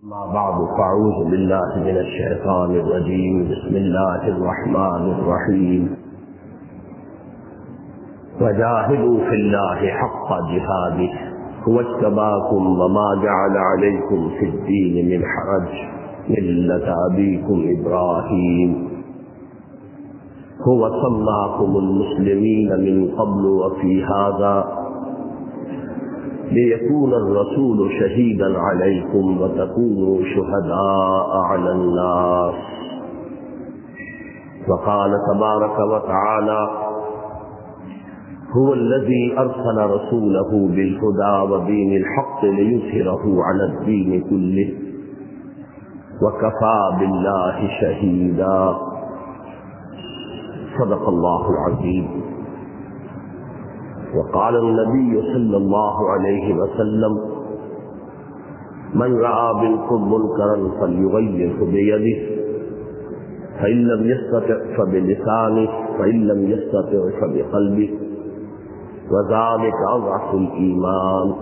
ما بعد فأعوذ بالله من الشيطان الرجيم. بسم الله الرحمن الرحيم. وجاهدوا في الله حق جهاده هو اجتباكم وما جعل عليكم في الدين من حرج ملة أبيكم إبراهيم هو سماكم المسلمين من قبل وفي هذا ليكون الرسول شهيدا عليكم وتكونوا شهداء على الناس. وقال تبارك وتعالى هو الذي أرسل رسوله بالهدى ودين الحق ليظهره على الدين كله وكفى بالله شهيدا. صدق الله العظيم. وقال النبي صلى الله عليه وسلم من رأى منكم منكرا فليغيره بيده فإن لم يستطع فبلسانه فإن لم يستطع فبقلبه وذلك أضعف الإيمان.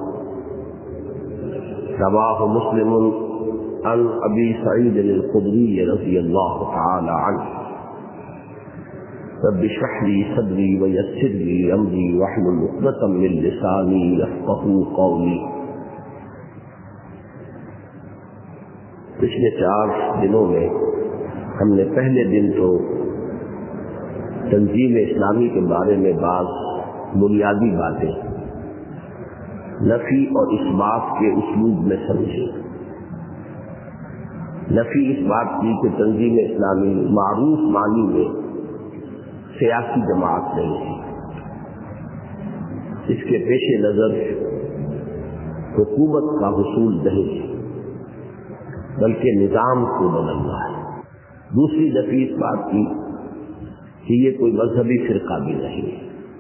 رواه مسلم عن أبي سعيد الخدري رضي الله تعالى عنه. رب اشرح لي صدري ويسر لي امري واحلل عقدة من لساني يفقهوا قولي. پچھلے 4 دنوں میں ہم نے پہلے دن تو تنظیم اسلامی کے بارے میں بعض بنیادی باتیں نفی اور اثبات کے اسلوب میں سمجھی. نفی اس بات کی کہ تنظیم اسلامی معروف معنی میں سیاسی جماعت نہیں تھی. اس کے پیش نظر حکومت کا حصول نہیں بلکہ نظام کو بدلنا ہے. دوسری نفی اس بات کی کہ یہ کوئی مذہبی فرقہ بھی نہیں.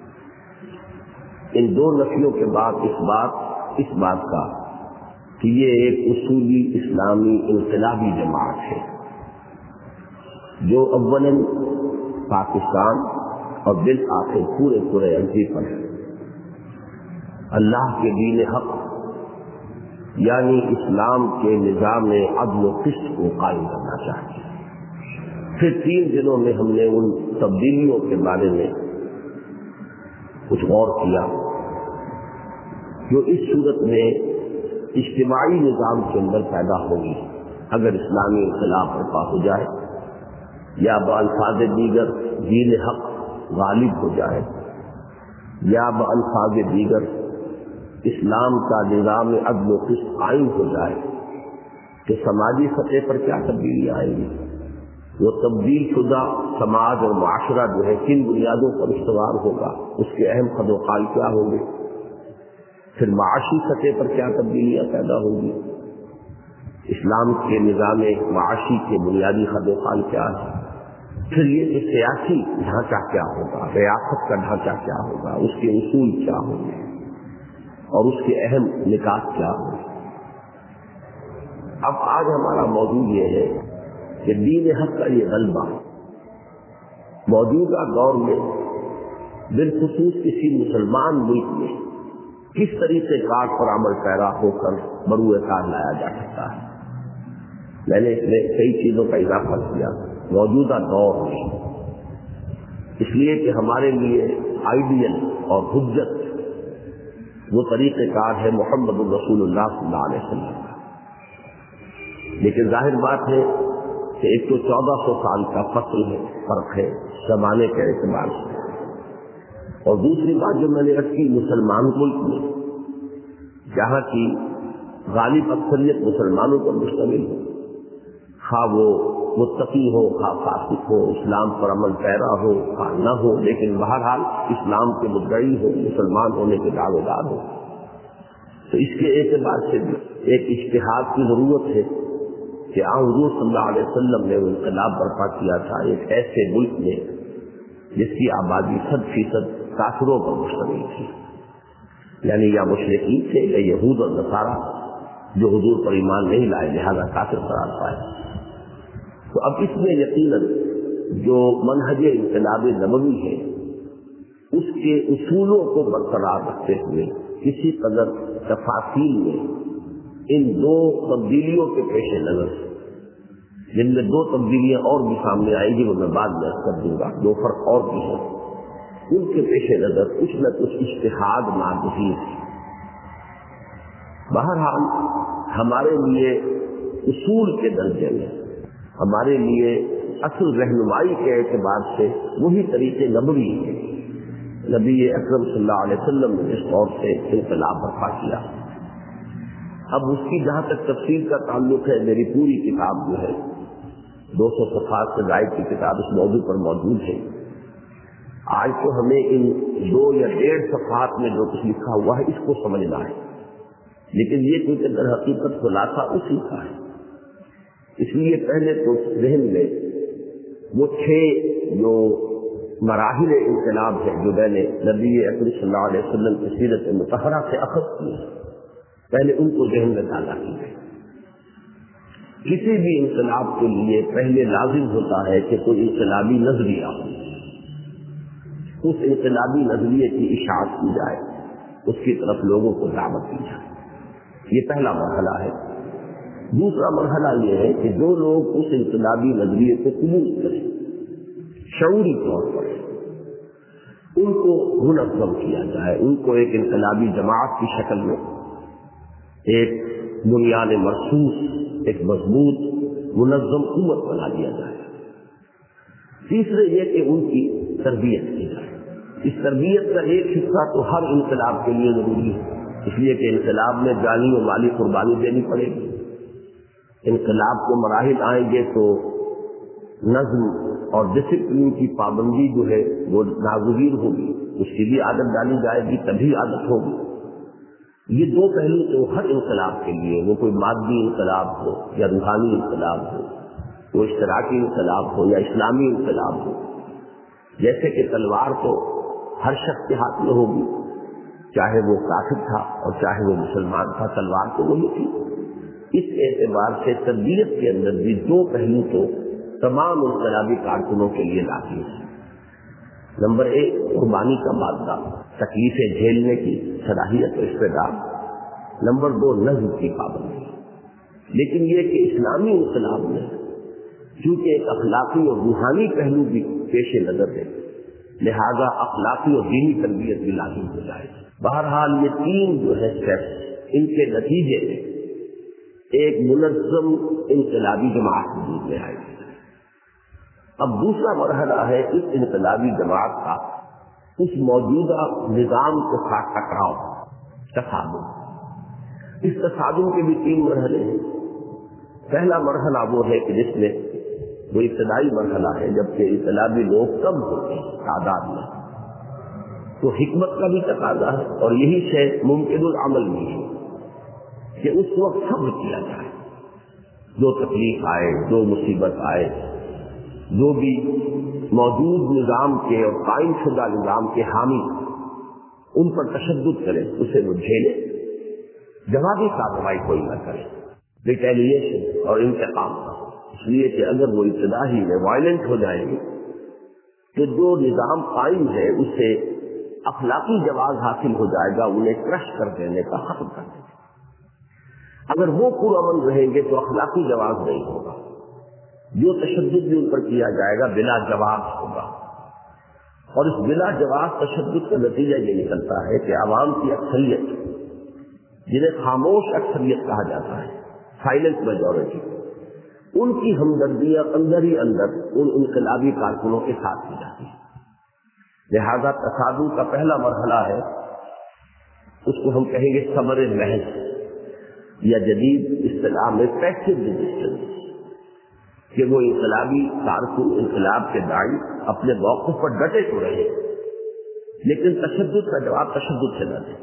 ان 2 نفیوں کے بعد اس بات کا کہ یہ ایک اصولی اسلامی انقلابی جماعت ہے جو اولاً پاکستان اور بالآخر پورے عرضی پر اللہ کے دین حق یعنی اسلام کے نظام عدل و قسط کو قائم کرنا چاہتی ہے. پھر 3 دنوں میں ہم نے ان تبدیلیوں کے بارے میں کچھ غور کیا جو اس صورت میں اجتماعی نظام کے اندر پیدا ہوگی اگر اسلامی انقلاب برپا ہو جائے یا بالفاظ دیگر دین حق غالب ہو جائے یا بالفاظ دیگر اسلام کا نظام عدل و قسط قائم ہو جائے کہ سماجی سطح پر کیا تبدیلیاں آئیں گی. وہ تبدیل شدہ سماج اور معاشرہ جو ہے کن بنیادوں پر استوار ہوگا, اس کے اہم خد و خال کیا ہوں گے. پھر معاشی سطح پر کیا تبدیلیاں پیدا ہوں گی. اسلام کے نظام معاشی کے بنیادی خد و خال کیا ہے. پھر یہ کہ سیاسی ڈھانچہ کیا ہوگا, ریاست کا ڈھانچہ کیا ہوگا, اس کے اصول کیا ہوں گے اور اس کے اہم نکات کیا ہوں گے. اب آج ہمارا موضوع یہ ہے کہ دین حق کا یہ غلبہ موجودہ دور میں بالخصوص کسی مسلمان ملک میں کس طریقے کار پر عمل پیرا ہو کر بروئے کار لایا جا سکتا ہے. میں نے اس میں کئی چیزوں کا اضافہ کیا موجودہ دور میں, اس لیے کہ ہمارے لیے آئیڈیل اور حجت وہ طریقہ کار ہے محمد الرسول اللہ صلی اللہ علیہ وسلم کا. لیکن ظاہر بات ہے کہ ایک تو 1400 سال کا فصل ہے, فرق ہے زمانے کے اعتبار سے, اور دوسری بات جو میں نے رکھی مسلمان ملک میں جہاں کی غالب اکثریت مسلمانوں پر مشتمل ہو, خواہ وہ متقی ہو خواہ فاسق ہو, اسلام پر عمل پیرا ہو خواہ نہ ہو, لیکن بہرحال اسلام کے مدعی ہو, مسلمان ہونے کے دعوے دار ہو. تو اس کے اعتبار سے بھی ایک اجتہاد کی ضرورت ہے کہ حضور صلی اللہ علیہ وسلم نے وہ انقلاب برپا کیا تھا ایک ایسے ملک میں جس کی آبادی 100% کافروں پر مشتمل تھی, یعنی یا مشرکین تھے یا یہود اور نصارہ جو حضور پر ایمان نہیں لائے لہذا کافر قرار پائے. تو اب اس میں یقیناً جو منہج انقلاب نبوی ہے اس کے اصولوں کو برقرار رکھتے ہوئے کسی قدر تفاصیل میں ان دو تبدیلیوں کے پیش نظر، جن میں دو تبدیلیاں اور بھی سامنے آئیں گی وہ میں بعد میں کر دوں گا، دو فرق اور بھی ہیں، ان کے پیش نظر کچھ نہ کچھ اجتہاد ناگزیر ہے۔ بہرحال ہمارے لیے اصول کے درجے میں، ہمارے لیے اصل رہنمائی کے اعتبار سے وہی طریقے نبوی ہیں۔ نبی اکرم صلی اللہ علیہ وسلم نے جس طور سے انقلاب برپا کیا، اب اس کی جہاں تک تفصیل کا تعلق ہے، میری پوری کتاب جو ہے 200 صفحات سے زائد کی کتاب اس موضوع پر موجود ہے۔ آج تو ہمیں ان 2 یا 1.5 صفحات میں جو کچھ لکھا ہوا ہے اس کو سمجھنا ہے، لیکن یہ کیونکہ در حقیقت خلاصہ اسی کا ہے، اس لیے پہلے تو ذہن میں وہ 6 جو مراحل انقلاب ہے جو میں نے نبی اکرم صلی اللہ علیہ وسلم کی سیرت مطہرہ سے اخذ کی، پہلے ان کو ذہن میں ڈالا کیجیے۔ کسی بھی انقلاب کے لیے پہلے لازم ہوتا ہے کہ کوئی انقلابی نظریہ ہو، اس انقلابی نظریے کی اشاعت کی جائے، اس کی طرف لوگوں کو دعوت دی جائے، یہ پہلا مرحلہ ہے۔ دوسرا مرحلہ یہ ہے کہ جو لوگ اس انقلابی نظریے کو قبول کریں شعوری طور پر، ان کو منظم کیا جائے، ان کو ایک انقلابی جماعت کی شکل میں ایک بنیاد مرصوص، ایک مضبوط منظم قوت بنا دیا جائے۔ تیسرے یہ کہ ان کی تربیت کی جائے۔ اس تربیت کا ایک حصہ تو ہر انقلاب کے لیے ضروری ہے، اس لیے کہ انقلاب میں جانی و مالی قربانی دینی پڑے گی۔ انقلاب کے مراحل آئیں گے تو نظم اور ڈسپلن کی پابندی جو ہے وہ ناگزیر ہوگی، اس کی بھی عادت ڈالی جائے گی، تبھی عادت ہوگی۔ یہ 2 پہلو تو ہر انقلاب کے لیے، وہ کوئی مادی انقلاب ہو یا روحانی انقلاب ہو، وہ اشتراکی انقلاب ہو یا اسلامی انقلاب ہو۔ جیسے کہ تلوار تو ہر شخص کے ہاتھ میں ہوگی، چاہے وہ کافر تھا اور چاہے وہ مسلمان تھا، تلوار تو وہی تھی۔ اس اعتبار سے تربیت کے اندر بھی 2 پہلو تو تمام انقلابی کارکنوں کے لیے لازمی ہے۔ نمبر 1 قربانی کا مادہ، تکلیفیں جھیلنے کی صلاحیت و استعداد۔ نمبر 2 نظم کی پابندی۔ لیکن یہ کہ اسلامی انقلاب میں چونکہ ایک اخلاقی اور روحانی پہلو بھی پیش نظر ہے، لہذا اخلاقی اور دینی تربیت بھی لازم ہو جائے۔ بہرحال یہ 3 جو ہے اسٹیپس، ان کے نتیجے میں ایک منظم انقلابی جماعت وجود میں آئے گی۔ اب دوسرا مرحلہ ہے اس انقلابی جماعت کا اس موجودہ نظام کے ساتھ ٹکراؤ، تصادم۔ اس تصادم کے بھی 3 مرحلے ہیں۔ پہلا مرحلہ وہ ہے کہ جس میں وہ ابتدائی مرحلہ ہے جبکہ انقلابی لوگ کم ہوتے ہیں تعداد میں، تو حکمت کا بھی تقاضا ہے اور یہی شے ممکن العمل بھی ہے کہ اس وقت صبر کیا جائے، جو تکلیف آئے، جو مصیبت آئے، جو بھی موجود نظام کے اور قائم شدہ نظام کے حامی ان پر تشدد کرے، اسے وہ جھیلے، جوابی کارروائی کوئی نہ کرے، ریٹیلیشن اور انتقام کا، اس لیے کہ اگر وہ ابتدا ہی میں وائلنٹ ہو جائیں گے تو جو نظام قائم ہے اسے اخلاقی جواز حاصل ہو جائے گا، انہیں کرش کر دینے کا، ختم کر دینے کا۔ اگر وہ پرامن رہیں گے تو اخلاقی جواز نہیں ہوگا، جو تشدد بھی ان پر کیا جائے گا بلا جواز ہوگا، اور اس بلا جواز تشدد کا نتیجہ یہ نکلتا ہے کہ عوام کی اکثریت، جنہیں خاموش اکثریت کہا جاتا ہے، سائلنٹ میجورٹی، ان کی ہمدردیاں اندر ہی اندر ان انقلابی کارکنوں کے ساتھ کی جاتی ہے۔ لہذا تصادم کا پہلا مرحلہ ہے، اس کو ہم کہیں گے صبر محض، یا جدید اصطلاح میں پیسو ریزسٹنس، کہ وہ انقلابی کارکن، انقلاب کے داعی اپنے موقف پر ڈٹے تو رہے لیکن تشدد کا جواب تشدد سے نہ دیں۔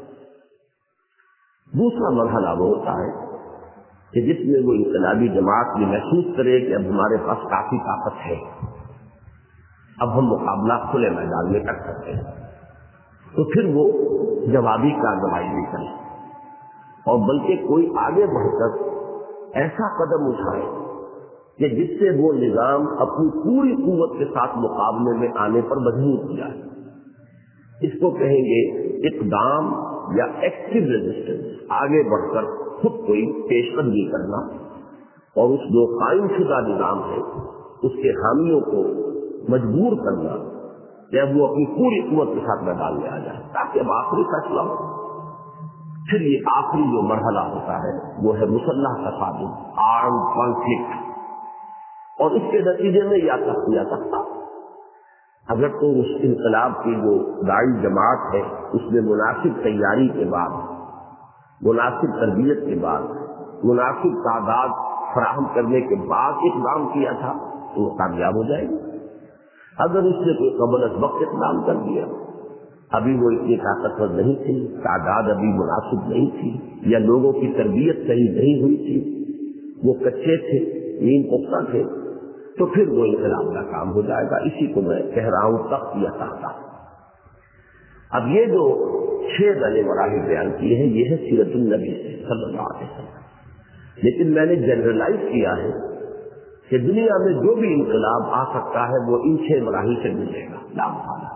دوسرا مرحلہ وہ ہوتا ہے کہ جس میں وہ انقلابی جماعت بھی محسوس کرے کہ اب ہمارے پاس کافی طاقت ہے، اب ہم مقابلہ کھلے میدان میں کر سکتے ہیں، تو پھر وہ جوابی کارروائی بھی کرے، اور بلکہ کوئی آگے بڑھ کر ایسا قدم اٹھائے کہ جس سے وہ نظام اپنی پوری قوت کے ساتھ مقابلے میں آنے پر مجبور ہو جائے۔ اس کو کہیں گے اقدام یا ایکٹیو ریزسٹنس، آگے بڑھ کر خود کوئی پیش قدمی کرنا اور اس جو قائم شدہ نظام ہے اس کے حامیوں کو مجبور کرنا کہ وہ اپنی پوری قوت کے ساتھ میدان میں آ جائے تاکہ اب آخری فیصلہ ہو. پھر یہ آخری جو مرحلہ ہوتا ہے وہ ہے مسلح تصادم، آرم کانفلکٹ، اور اس کے نتیجے میں یا سکتا اگر تو اس انقلاب کی جو داعی جماعت ہے اس میں مناسب تیاری کے بعد، مناسب تربیت کے بعد، مناسب تعداد فراہم کرنے کے بعد اقدام کیا تھا تو وہ کامیاب ہو جائے گی. اگر اس نے کوئی قبل از وقت اقدام کر دیا، ابھی وہ اتنی طاقتور نہیں تھی، تعداد ابھی مناسب نہیں تھی، یا لوگوں کی تربیت صحیح نہیں ہوئی تھی، وہ کچے تھے، نیم پختہ تھے، تو پھر وہ انقلاب کا کام ہو جائے گا. اسی کو میں کہہ رہا ہوں تخت یا تختہ. اب یہ جو 6 بڑے مراحل بیان کیے ہیں یہ ہے سیرت النبی صلی اللہ علیہ وسلم. لیکن میں نے جنرلائز کیا ہے کہ دنیا میں جو بھی انقلاب آ سکتا ہے وہ ان 6 مراحل سے گزرے گا لا محالہ.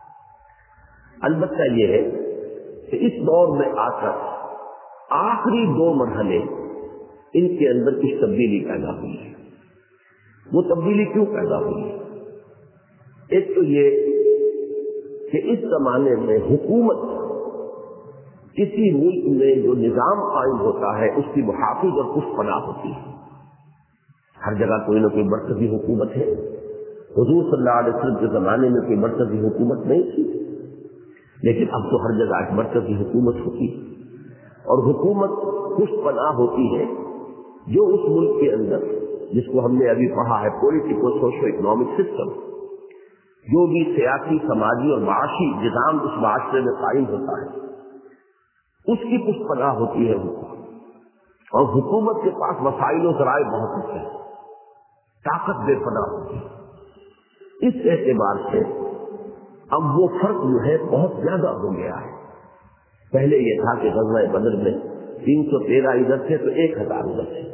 البتہ یہ ہے کہ اس دور میں آ کر آخری 2 مرحلے ان کے اندر کچھ تبدیلی پیدا ہوئی ہے. وہ تبدیلی کیوں پیدا ہوئی ہے؟ ایک تو یہ کہ اس زمانے میں حکومت کسی ملک میں جو نظام قائم ہوتا ہے اس کی محافظ اور پشت پناہ ہوتی ہے. ہر جگہ کوئی نہ کوئی مرکزی حکومت ہے. حضور صلی اللہ علیہ وسلم کے زمانے میں کوئی مرکزی حکومت نہیں تھی، لیکن اب تو ہر جگہ ایک مرکزی حکومت ہوتی ہے، اور حکومت پشت پناہ ہوتی ہے جو اس ملک کے اندر، جس کو ہم نے ابھی پڑھا ہے پولیٹیکو سوشو اکنامک سسٹم، جو بھی سیاسی، سماجی اور معاشی نظام اس معاشرے میں قائم ہوتا ہے اس کی پشت پناہ ہوتی ہے حکومت. اور حکومت کے پاس وسائل و ذرائع بہت ہوتے ہیں، طاقت بے پناہ ہوتی ہے. اس اعتبار سے اب وہ فرق جو ہے بہت زیادہ ہو گیا ہے. پہلے یہ تھا کہ غزوہ بدر میں 313 ادھر تھے تو 1000 ادھر تھے،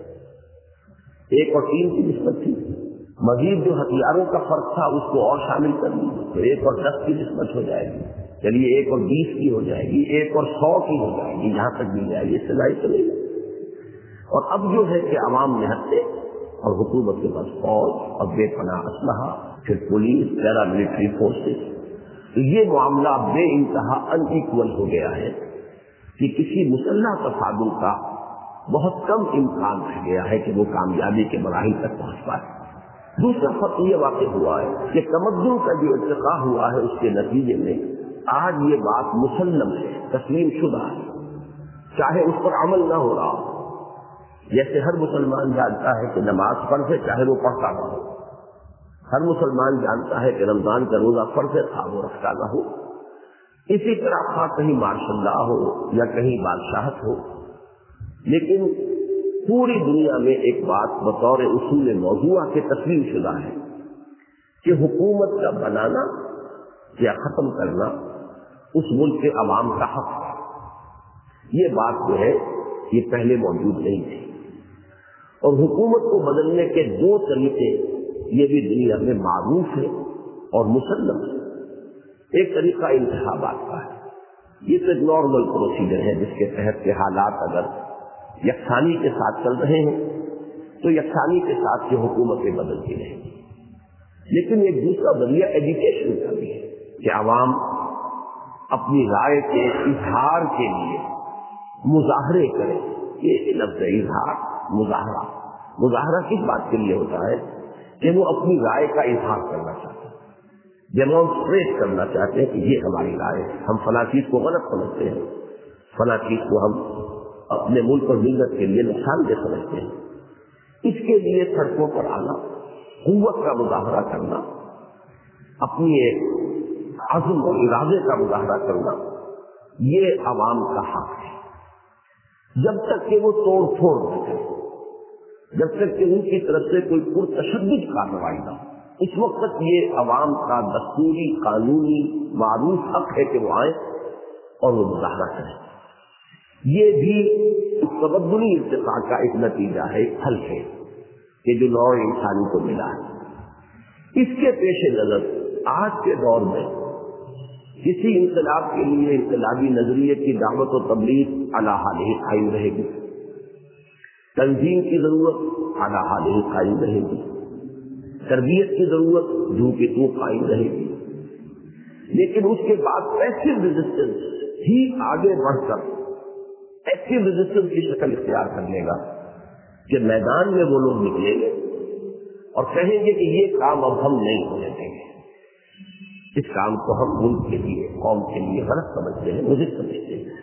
1 اور 3 کی نسبت تھی. مزید جو ہتھیاروں کا فرق تھا اس کو اور شامل کر لیجیے تو 1 اور 10 کی نسبت ہو جائے گی. چلیے 1 اور 20 کی ہو جائے گی، 1 اور 100 کی ہو جائے گی، یہاں تک مل جائے گی، اس سے زائد چلے گی. اور اب جو ہے کہ عوام نہتے اور حکومت کے پاس فوج اور بے پناہ اسلحہ، پھر پولیس، پیرا ملٹری فورسز، تو یہ معاملہ بے انتہا ان ایکول ہو گیا ہے کہ کسی مسلح تصادم کا بہت کم امکان رہ گیا ہے کہ وہ کامیابی کے مراحل تک پہنچ پائے. دوسرا فرق یہ واقع ہوا ہے کہ تمدن کا جو ارتقا ہوا ہے اس کے نتیجے میں آج یہ بات مسلم ہے، تسلیم شدہ ہے، چاہے اس پر عمل نہ ہو رہا ہو. جیسے ہر مسلمان جانتا ہے کہ نماز فرض ہے چاہے وہ پڑھتا نہ ہو، ہر مسلمان جانتا ہے کہ رمضان کا روزہ فرض ہے تھا وہ رکھتا نہ ہو. اسی طرح خواہ کہیں مارشل لا ہو یا کہیں بادشاہت ہو، لیکن پوری دنیا میں ایک بات بطور اصول موضوع کے تسلیم شدہ ہے کہ حکومت کا بنانا یا ختم کرنا اس ملک کے عوام کا حق ہے. یہ بات جو ہے یہ پہلے موجود نہیں تھی. اور حکومت کو بدلنے کے 2 طریقے یہ بھی دنیا میں معروف ہے اور مسلم ہے. ایک طریقہ انتخابات کا ہے، یہ تو ایک نارمل پروسیجر ہے جس کے تحت کے حالات اگر یکسانی کے ساتھ چل رہے ہیں تو یکسانی کے ساتھ یہ حکومتیں بدلتی رہیں گی. لیکن ایک دوسرا ذریعہ ایجوکیشن کا بھی ہے کہ عوام اپنی رائے کے اظہار کے لیے مظاہرے کریں. یہ لفظ اظہار، مظاہرہ کس بات کے لیے ہوتا ہے کہ وہ اپنی رائے کا اظہار کرنا چاہتے ہیں، ڈیمانسٹریٹ کرنا چاہتے ہیں کہ یہ ہماری رائے ہے، ہم فلاں چیز کو غلط سمجھتے ہیں، فلاں چیز کو ہم اپنے ملک اور ملت کے لیے نقصان دہ سمجھتے ہیں. اس کے لیے سڑکوں پر آنا، قوت کا مظاہرہ کرنا، اپنی ایک عزم اور ارادے کا مظاہرہ کرنا، یہ عوام کا حق ہے. جب تک کہ وہ توڑ پھوڑ نہ کرے، جب تک کہ ان کی طرف سے کوئی پرتشدد کارروائی نہ ہو، اس وقت تک یہ عوام کا دستوری، قانونی، معروف حق ہے کہ وہ آئیں اور وہ مظاہرہ کریں. یہ بھی اس تبدلی ارتقاء کا ایک نتیجہ ہے، ایک پھل ہے کہ جو نوع انسانی کو ملا ہے. اس کے پیش نظر آج کے دور میں کسی انقلاب کے لیے انقلابی نظریے کی دعوت و تبلیغ علی حالہ قائم رہے گی. تنظیم کی ضرورت اعلیٰ حال ہی قائم رہے گی، تربیت کی ضرورت جو کہ تو قائم رہے گی، لیکن اس کے بعد پیسو ریزسٹنس ہی آگے بڑھ کر ایکٹیو ریزسٹنس کی شکل اختیار کر لے گا کہ میدان میں وہ لوگ نکلیں گے اور کہیں گے کہ یہ کام اب ہم نہیں ہونے دیں گے، اس کام کو ہم ملک کے لیے قوم کے لیے غلط سمجھتے ہیں، مجھے سمجھتے ہیں،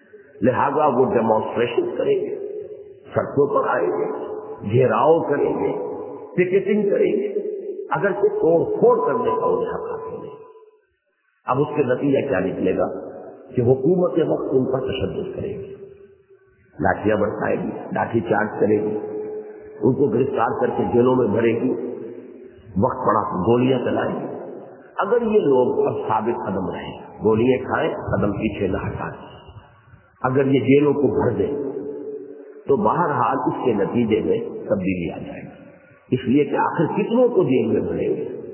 لہذا وہ ڈیمانسٹریشن کریں گے، سڑکوں پر آئیں گے، گھیراؤ کریں گے، پکیٹنگ کریں گے، اگر سے توڑ پھوڑ کرنے کا انہیں حق حاصل ہے۔ اب اس کے نتیجہ کیا نکلے گا کہ حکومت وقت ان پر تشدد کرے گی، لاٹھیاں برسائے گی، لاٹھی چارج کرے گی، ان کو گرفتار کر کے جیلوں میں بھرے گی، وقت پڑا گولیاں چلائے گی۔ اگر یہ لوگ اب ثابت قدم رہیں، گولیاں کھائیں، قدم پیچھے نہ ہٹائیں، اگر یہ جیلوں کو بھر دیں تو بہرحال اس کے نتیجے میں تبدیلی آ جائے گی، اس لیے کہ آخر کتنوں کو جیل میں بھریں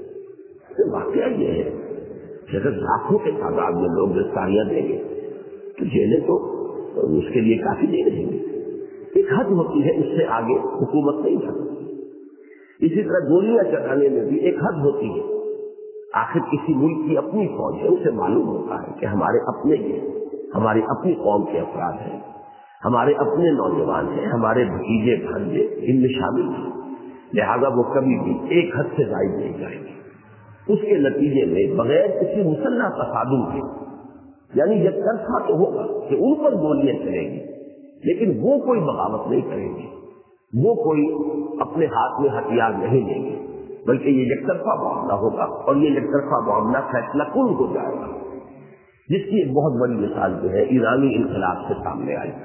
گے۔ واقعہ یہ ہے کہ اگر لاکھوں کے تعداد میں لوگ گرفتاریاں دیں گے تو جیلیں تو اس کے لیے کافی نہیں رہیں گی، ایک حد ہوتی ہے، اس سے آگے حکومت نہیں جا سکتی۔ اسی طرح گولیاں چلانے میں بھی ایک حد ہوتی ہے، آخر کسی ملک کی اپنی فوج ہے، اسے معلوم ہوتا ہے کہ ہمارے اپنے ہماری اپنی قوم کے افراد ہیں، ہمارے اپنے نوجوان ہیں، ہمارے بھتیجے بھانجے ان میں شامل ہیں، لہذا وہ کبھی بھی ایک حد سے زائد نہیں جائیں گے۔ اس کے نتیجے میں بغیر کسی مسلح تصادم کے، یعنی یک طرفہ تو ہوگا کہ ان پر گولیاں چلیں گی، لیکن وہ کوئی بغاوت نہیں کریں گے، وہ کوئی اپنے ہاتھ میں ہتھیار نہیں لیں گے، بلکہ یہ یک طرفہ معاملہ ہوگا، اور یہ یک طرفہ معاملہ فیصلہ کن ہو جائے گا، جس کی ایک بہت بڑی مثال جو ہے ایرانی انقلاب سے سامنے آئی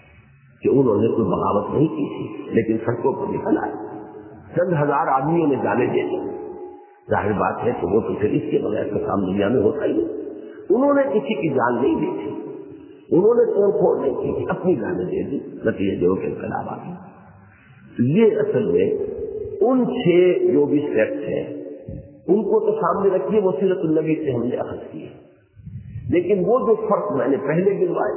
کہ انہوں نے کوئی بغاوت نہیں کی تھی، لیکن سڑکوں پر نکل آئے، چند ہزار آدمیوں نے جانے دے دی، ظاہر بات ہے کہ وہ تو پھر اس کے بغیر کا کام دنیا میں ہوتا ہی نہیں، انہوں نے کسی کی جان نہیں دی تھی، انہوں نے توڑ پھوڑ نہیں کی تھی، اپنی جانیں دے دی، نتیجے جو کہ انقلاب آ گیا۔ یہ اصل میں ان 6 جو بھی سٹیپس ہیں ان کو تو سامنے رکھیے، وہ سیرت النبی سے ہم نے اخذ کیے، لیکن وہ جو فرق میں نے پہلے گنوائے،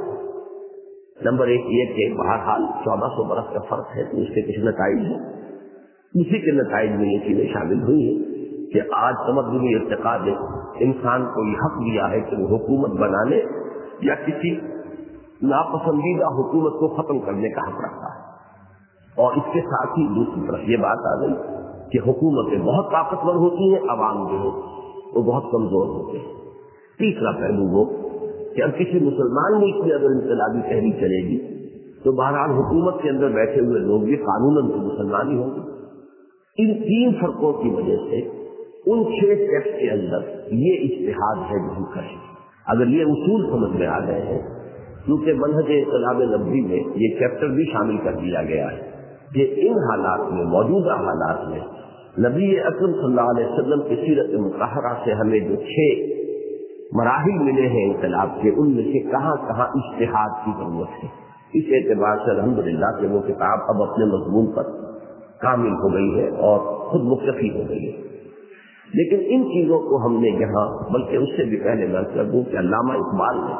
نمبر 1 یہ کہ بہرحال 1400 برس کا فرق ہے تو اس کے کچھ نتائج ہیں، اسی کے نتائج میں یہ چیزیں شامل ہوئی ہیں کہ آج تمدنی ارتقاء نے انسان کو یہ حق دیا ہے کہ وہ حکومت بنانے یا کسی ناپسندیدہ حکومت کو ختم کرنے کا حق رکھتا ہے، اور اس کے ساتھ ہی دوسری طرف یہ بات آ گئی کہ حکومتیں بہت طاقتور ہوتی ہیں، عوام جو ہے وہ بہت کمزور ہوتے ہیں۔ تیسرا پہلو وہ کہ اب کسی مسلمان ملک میں اگر انقلابی تحریک چلے گی تو بہرحال حکومت کے اندر بیٹھے ہوئے لوگ بھی قانوناً تو مسلمان ہی ہوں گے۔ ان 3 فرقوں کی وجہ سے ان 6 اسٹیپس کے اندر یہ اجتہاد ہے جو ہم کریں، اگر یہ اصول سمجھ میں آ گئے ہیں، کیونکہ منہج انقلاب نبوی میں یہ چیپٹر بھی شامل کر دیا گیا ہے کہ ان حالات میں، موجودہ حالات میں نبی اکرم صلی اللہ علیہ وسلم کی سیرت مطہرہ سے ہمیں جو 6 مراحل ملے ہیں انقلاب کے، ان میں سے کہاں کہاں اجتہاد کی ضرورت ہے۔ اس اعتبار سے الحمدللہ کہ وہ کتاب اب اپنے مضمون پر کامل ہو گئی ہے اور خود مکتفی ہو گئی ہے، لیکن ان چیزوں کو ہم نے یہاں، بلکہ اس سے بھی پہلے میں کر دوں کہ علامہ اقبال نے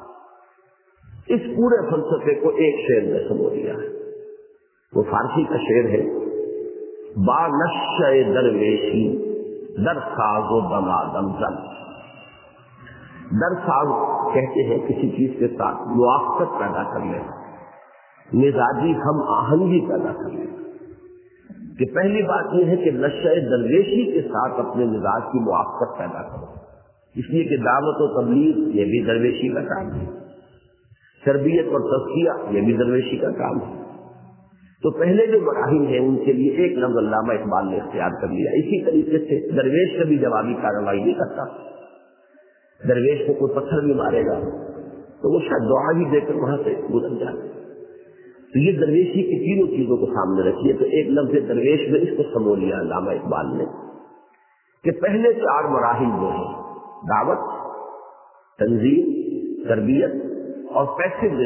اس پورے فلسفے کو ایک شعر میں سمو دیا ہے۔ وہ فارسی کا شعر ہے، با نشہ درویشی در ساز و دمادم زن۔ در ساز کہتے ہیں کسی چیز کے ساتھ موافقت پیدا کر لیں، مزاجی ہم آہنگی پیدا کر لیں، کہ پہلی بات یہ ہے کہ نشہ درویشی کے ساتھ اپنے مزاج کی موافقت پیدا کرو، اس لیے کہ دعوت و تبلیغ یہ بھی درویشی کا کام ہے، تربیت اور تزکیہ یہ بھی درویشی کا کام ہے۔ تو پہلے جو مراحل ہیں ان کے لیے ایک لفظ علامہ اقبال نے اختیار کر لیا۔ اسی طریقے سے درویش کبھی جوابی کارروائی نہیں کرتا، درویش کو کوئی پتھر بھی مارے گا تو وہ شاید دعا بھی دے کر وہاں سے گزر جائے۔ تو یہ درویشی کی تینوں چیزوں کو سامنے رکھیے، تو ایک لفظ درویش میں اس کو سمو لیا علامہ اقبال نے کہ پہلے 4 مراحل جو ہیں، دعوت، تنظیم، تربیت اور پیسے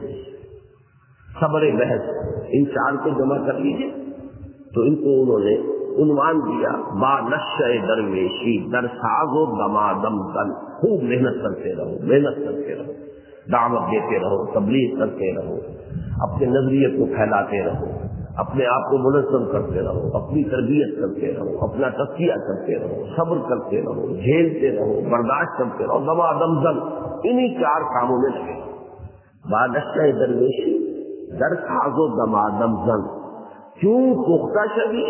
صبر بحث، ان 4 کو جمع کر لیجیے تو ان کو انہوں نے عنوان دیا با نشہ درویشی در ساز و دمادم زن۔ خوب محنت کرتے رہو، محنت کرتے رہو، دعوت دیتے رہو، تبلیغ کرتے رہو، اپنے نظریے کو پھیلاتے رہو، اپنے آپ کو منظم کرتے رہو، اپنی تربیت کرتے رہو، اپنا تزکیہ کرتے رہو، صبر کرتے رہو، جھیلتے رہو، برداشت کرتے رہو، دوا دمزم انہی 4 کاموں میں لگے۔ بادشاہ درویشی در خاز و دما دمزن کیوں پختہ شوی،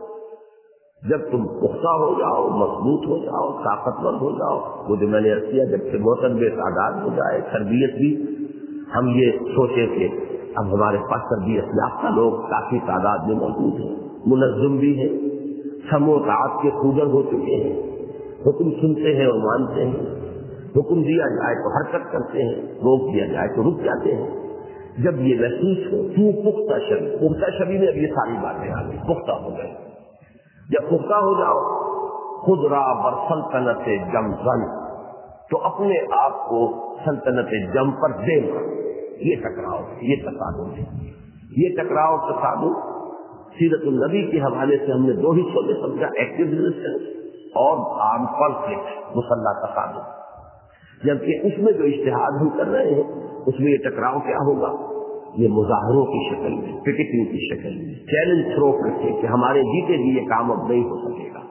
جب تم پختہ ہو جاؤ، مضبوط ہو جاؤ، طاقتور ہو جاؤ، وہ جو میں نے عرض کیا جب سے موسم بے تعداد ہو جائے، تربیت بھی ہم یہ سوچے کہ اب ہمارے پاس تربیت یافتہ لوگ کافی تعداد میں موجود ہیں، منظم بھی ہیں، سم و اطاعت کے خوگر ہو چکے ہیں، حکم سنتے ہیں اور مانتے ہیں، حکم دیا جائے تو حرکت کرتے ہیں، روک دیا جائے تو رک جاتے ہیں۔ جب یہ محسوس ہو تو پختہ شبی میں اب یہ ساری باتیں آ گئی، پختہ ہو گئے۔ جب پختہ ہو جاؤ، خود را بر سلطنت جم زن، تو اپنے آپ کو سلطنت جم پر دے مار۔ یہ ٹکراؤ، یہ تصادم ہے، یہ ٹکراؤ تصادم سیرت النبی کے حوالے سے ہم نے 2 حصوں میں سمجھا، ایکٹیو ریزسٹنس اور آرم کانفلکٹ، مسلح تصادم۔ جبکہ اس میں جو اجتہاد ہم کر رہے ہیں اس میں یہ ٹکراؤ کیا ہوگا، یہ مظاہروں کی شکل میں، پکیٹنگ کی شکل میں، چیلنج تھرو کر کے کہ ہمارے جیتے بھی یہ کام اب نہیں ہو سکے گا۔